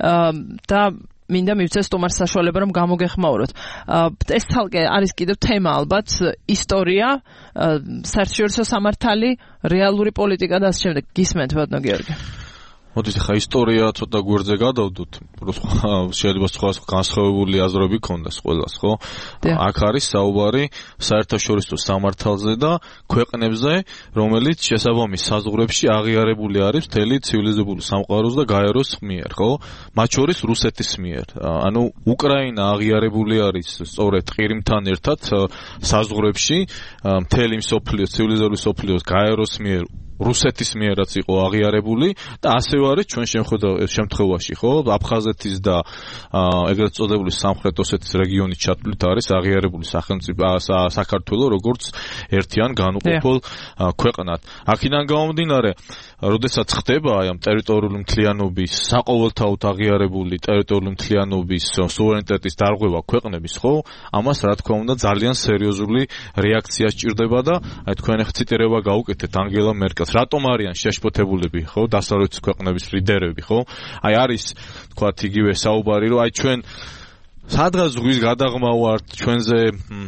და მინდა მივცეს სტუმარს საშუალება, რომ გამოგეხმაუროთ. ეს თალკე არის კიდევ თემა ალბათ, ისტორია, საერთაშორისო სამართალი, რეალური პოლიტიკა და ასე შემდეგ. გისმენთ ბატონო გიორგი. მოდით ხა ისტორია ცოტა გვერდზე გადავდოთ, შეიძლება სხვა განსხვავებული აზრები ქონდეს ყველას, ხო? აქ არის საუბარი საერთაშორისო სამართალზე და ქვეყნებზე, რომელიც შესაბამის საზღვრებში აღიარებული არის მთელი ცივილიზებული სამყაროს და გაეროს მიერ, ხო? მათ შორის რუსეთის მიერ. ანუ უკრაინა აღიარებული არის სწორედ ყირიმთან ერთად საზღვრებში მთელი მსოფლიოს, ცივილიზებული მსოფლიოს გაეროს მიერ რუსეთის მიერაც იყო აღიარებული და ასევე არის ჩვენ შემთხვევაში, ხო? აფხაზეთის და ეგრეთ წოდებული სამხრეთ ოსეთის რეგიონის ჩათვლით არის აღიარებული სახელმწიფო საქართველო როგორც ერთიან განუყოფელ ქვეყნად. აქედან გამომდინარე, როდესაც ხდება აი ამ ტერიტორიული მთლიანობის, საყოველთაოდ აღიარებული ტერიტორიული მთლიანობის სუვერენიტეტის დარღვევა ქვეყნების, ხო? ამას რა თქმა უნდა ძალიან სერიოზული რეაქცია სჭირდება და აი თქვენ ახ ციტირება გაუკეთეთ ანგელა მერკელს. რატომ არიან შეშფოთებულები, ხო, დასავლეთის ქვეყნების ლიდერები, ხო? აი არის თქვათ იგივე საუბარი, რომ აი ჩვენ სადღაც ზღვის გადაღმა ვართ ჩვენზე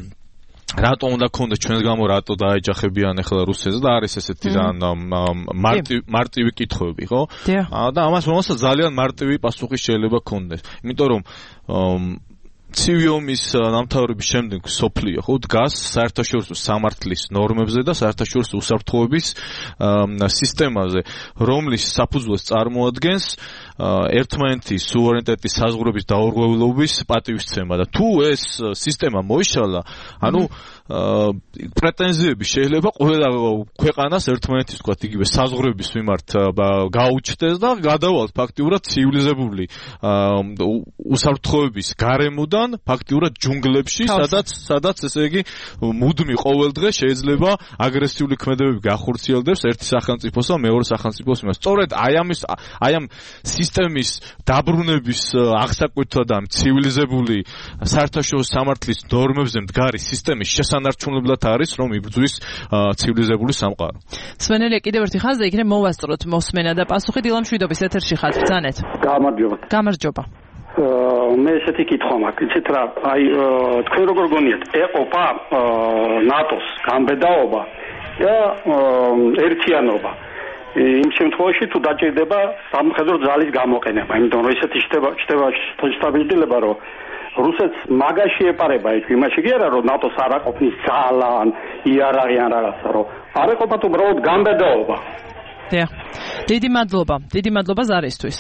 რატომ უნდა გქონდეს ჩვენს გამო რატო დაეჯახებიან ახლა რუსეთს და არის ესეთი მარტივი კითხვები, ხო? და ამას რომელსაც ძალიან მარტივი პასუხი შეიძლება გქონდეს. იმიტომ რომ ცივი ომის დამთავრების შემდეგ სოფლიო ხო დგას საერთაშორისო სამართლის ნორმებზე და საერთაშორისო უსაფრთხოების სისტემაზე, რომლის საფუძველს წარმოადგენს ერთმანეთის სუვერენიტეტის საზღვრების დაურღვევლობის პატივისცემა და თუ ეს სისტემა მოიშალა, ანუ პრეტენზიები შეიძლება ყველა ქვეყანას ერთმანეთის თქვა იგივე საზღვრების მიმართ გაუჩნდეს და გადავალთ ფაქტიურად ცივილიზებული უსაფრთხოების გარემოდან ფაქტიურად ჯუნგლებში, სადაც სადაც ესე იგი მუდმივ ყოველდღე შეიძლება აგრესიული ქმედებები გახორციელდეს ერთი სახელმწიფოს და მეორე სახელმწიფოს მიმართ. სწორედ აი ამის აი ამ სისტემის დაბრუნების აღსაკვეთად ამ ცივილიზებული საერთაშორისო სამართლის ნორმებზე მდგარი სისტემის შესანარჩუნებლად არის, რომ იბრძვის ცივილიზებული სამყარო. სვენელი, კიდევ ერთი ხაზი იქნებ მოვასწროთ მოსმენა და პასუხი დილამ შვიდობის ეთერში ხართ, ბრძანეთ. გამარჯობა. გამარჯობა. მე ესეთი კითხვა მაქვს, იცით რა, აი თქვენ როგორ გონიათ, ეყოფა ნატოს გამბედაობა და ერთიანობა. იმ შემთხვევაში თუ დაჭირდება სამხედრო ძალის გამოყენება, იმიტომ რომ ესეთი ხდება ხდება შტაბილდება, რომ რუსეთს მაგაში ეპარება იქ იმაში კი არა, რომ ნატოს არ აყოფნის ძალან, იარაღი ან რაღაცა, რომ არ ეყოფათ უბრალოდ გამბედაობა. დიახ. დიდი მადლობა. დიდი მადლობა ზარისთვის.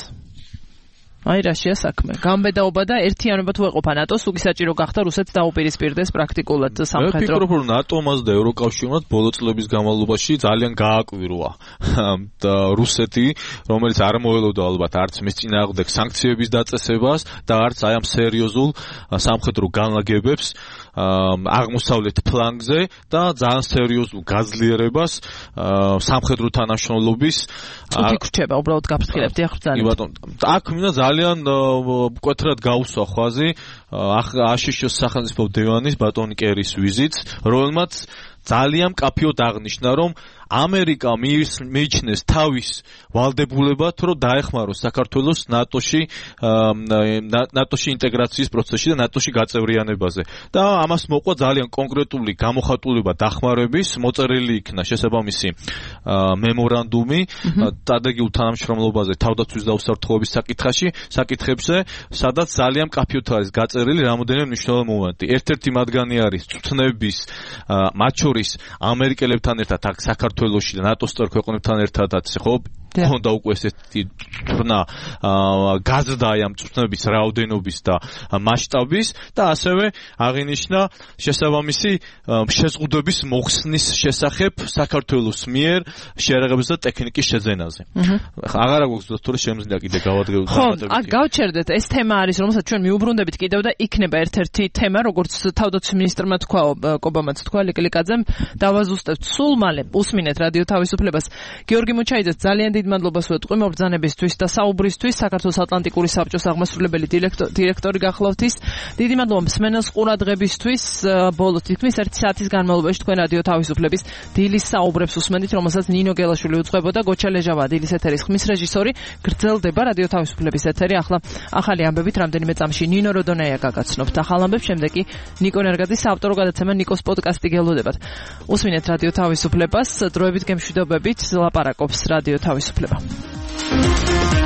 აი რაშია საქმე. გამბედაობა და ერთიანობა თუ ეყოფა ნატოს, უგი საჭირო გახდა რუსეთს დაუპირისპირდეს პრაქტიკულად სამხედრო. მე ვფიქრობ, რომ ნატომას და ევროკავშირმაც ბოლო წლების განმავლობაში ძალიან გააკვირვა და რუსეთი, რომელიც არ მოელოდა ალბათ არც მის წინააღმდეგ სანქციების დაწესებას და არც აი ამ სერიოზულ სამხედრო განლაგებებს აღმოსავლეთ ფლანგზე და ძალიან სერიოზულ გაძლიერებას სამხედრო თანამშრომლობის წუთი გრჩება უბრალოდ გაფრთხილებთ ახლა. კი ბატონო, აქ მინდა ძალიან მკვეთრად გაუსვა ხვაზი აშშ-ის სახელმწიფო დევანის ბატონი კერის ვიზიტს, რომელმაც ძალიან მკაფიოდ აღნიშნა, რომ ამერიკა მიიჩნევს თავის ვალდებულებად, რომ დაეხმაროს საქართველოს ნატოში ნატოში ინტეგრაციის პროცესში და ნატოში გაწევრიანებაზე. და ამას მოყვა ძალიან კონკრეტული გამოხატულება დახმარების, მოწერილი იქნა შესაბამისი მემორანდუმი სტратегიულ თანამშრომლობაზე თავდაცვის და უსაფრთხოების საკითხში, საკითხებზე, სადაც ძალიან მკაფიოდ არის გაწერილი რამოდენიმე მნიშვნელოვანი მომენტი. ერთ-ერთი მათგანი არის წვნების მათ შორის ამერიკელებთან ერთად აქ საქართველოში და ნატოს წევრ ქვეყნებთან ერთადაც ხო ხონდა უკვე ესეთი წვნა გაზრდა ამ წვნების რაოდენობის და მასშტაბის და ასევე აღინიშნა შესაბამისი შეზღუდვების მოხსნის შესახებ საქართველოს მიერ შეერაღების და ტექნიკის შეძენაზე. აღარა გვაქვს თორე შემიძლია კიდე გავადგევოთ. ხო, აქ გავჩერდეთ, ეს თემა არის, რომელსაც ჩვენ მიუბრუნდებით კიდევ და იქნება ერთ-ერთი თემა, როგორც თავდაცვის მინისტრმა თქვა, კობამაც თქვა ლიკლიკაძემ, დავაზუსტებთ სულ მალე. უსმინეთ რადიო თავისუფლებას. გიორგი მუჩაიძეს ძალიან დიდ მადლობას ვეთქვი მობრძანებისთვის და საუბრისთვის. საქართველოს ატლანტიკური საბჭოს აღმასრულებელი დირექტორი გახლავთ ის. დიდი მადლობა მსმენელს ყურადღებისთვის. ბოლო თითქმის ერთი საათის განმავლობაში თქვენ რადიო თავისუფლების დილის საუბრებს უსმენთ, რომელსაც ნინო გელაშვილი უძღვებოდა. გოჩა ლეჟავა დილის ეთერის ხმის რეჟისორი. გრძელდება რადიო თავისუფლების ეთერი. ახლა ახალი ამბებით რამდენიმე წამში ნინო როდონაია გაგაცნობთ. ახალ ამბებს შემდეგ კი ნიკო ნერგაძის საავტორო გადაცემა ნიკოს პოდკასტი გელოდებათ. უსმინეთ რადიო თავისუფლებას. დროებით გემშვიდობებით ლაპარაკობს რადიო თავისუფლება.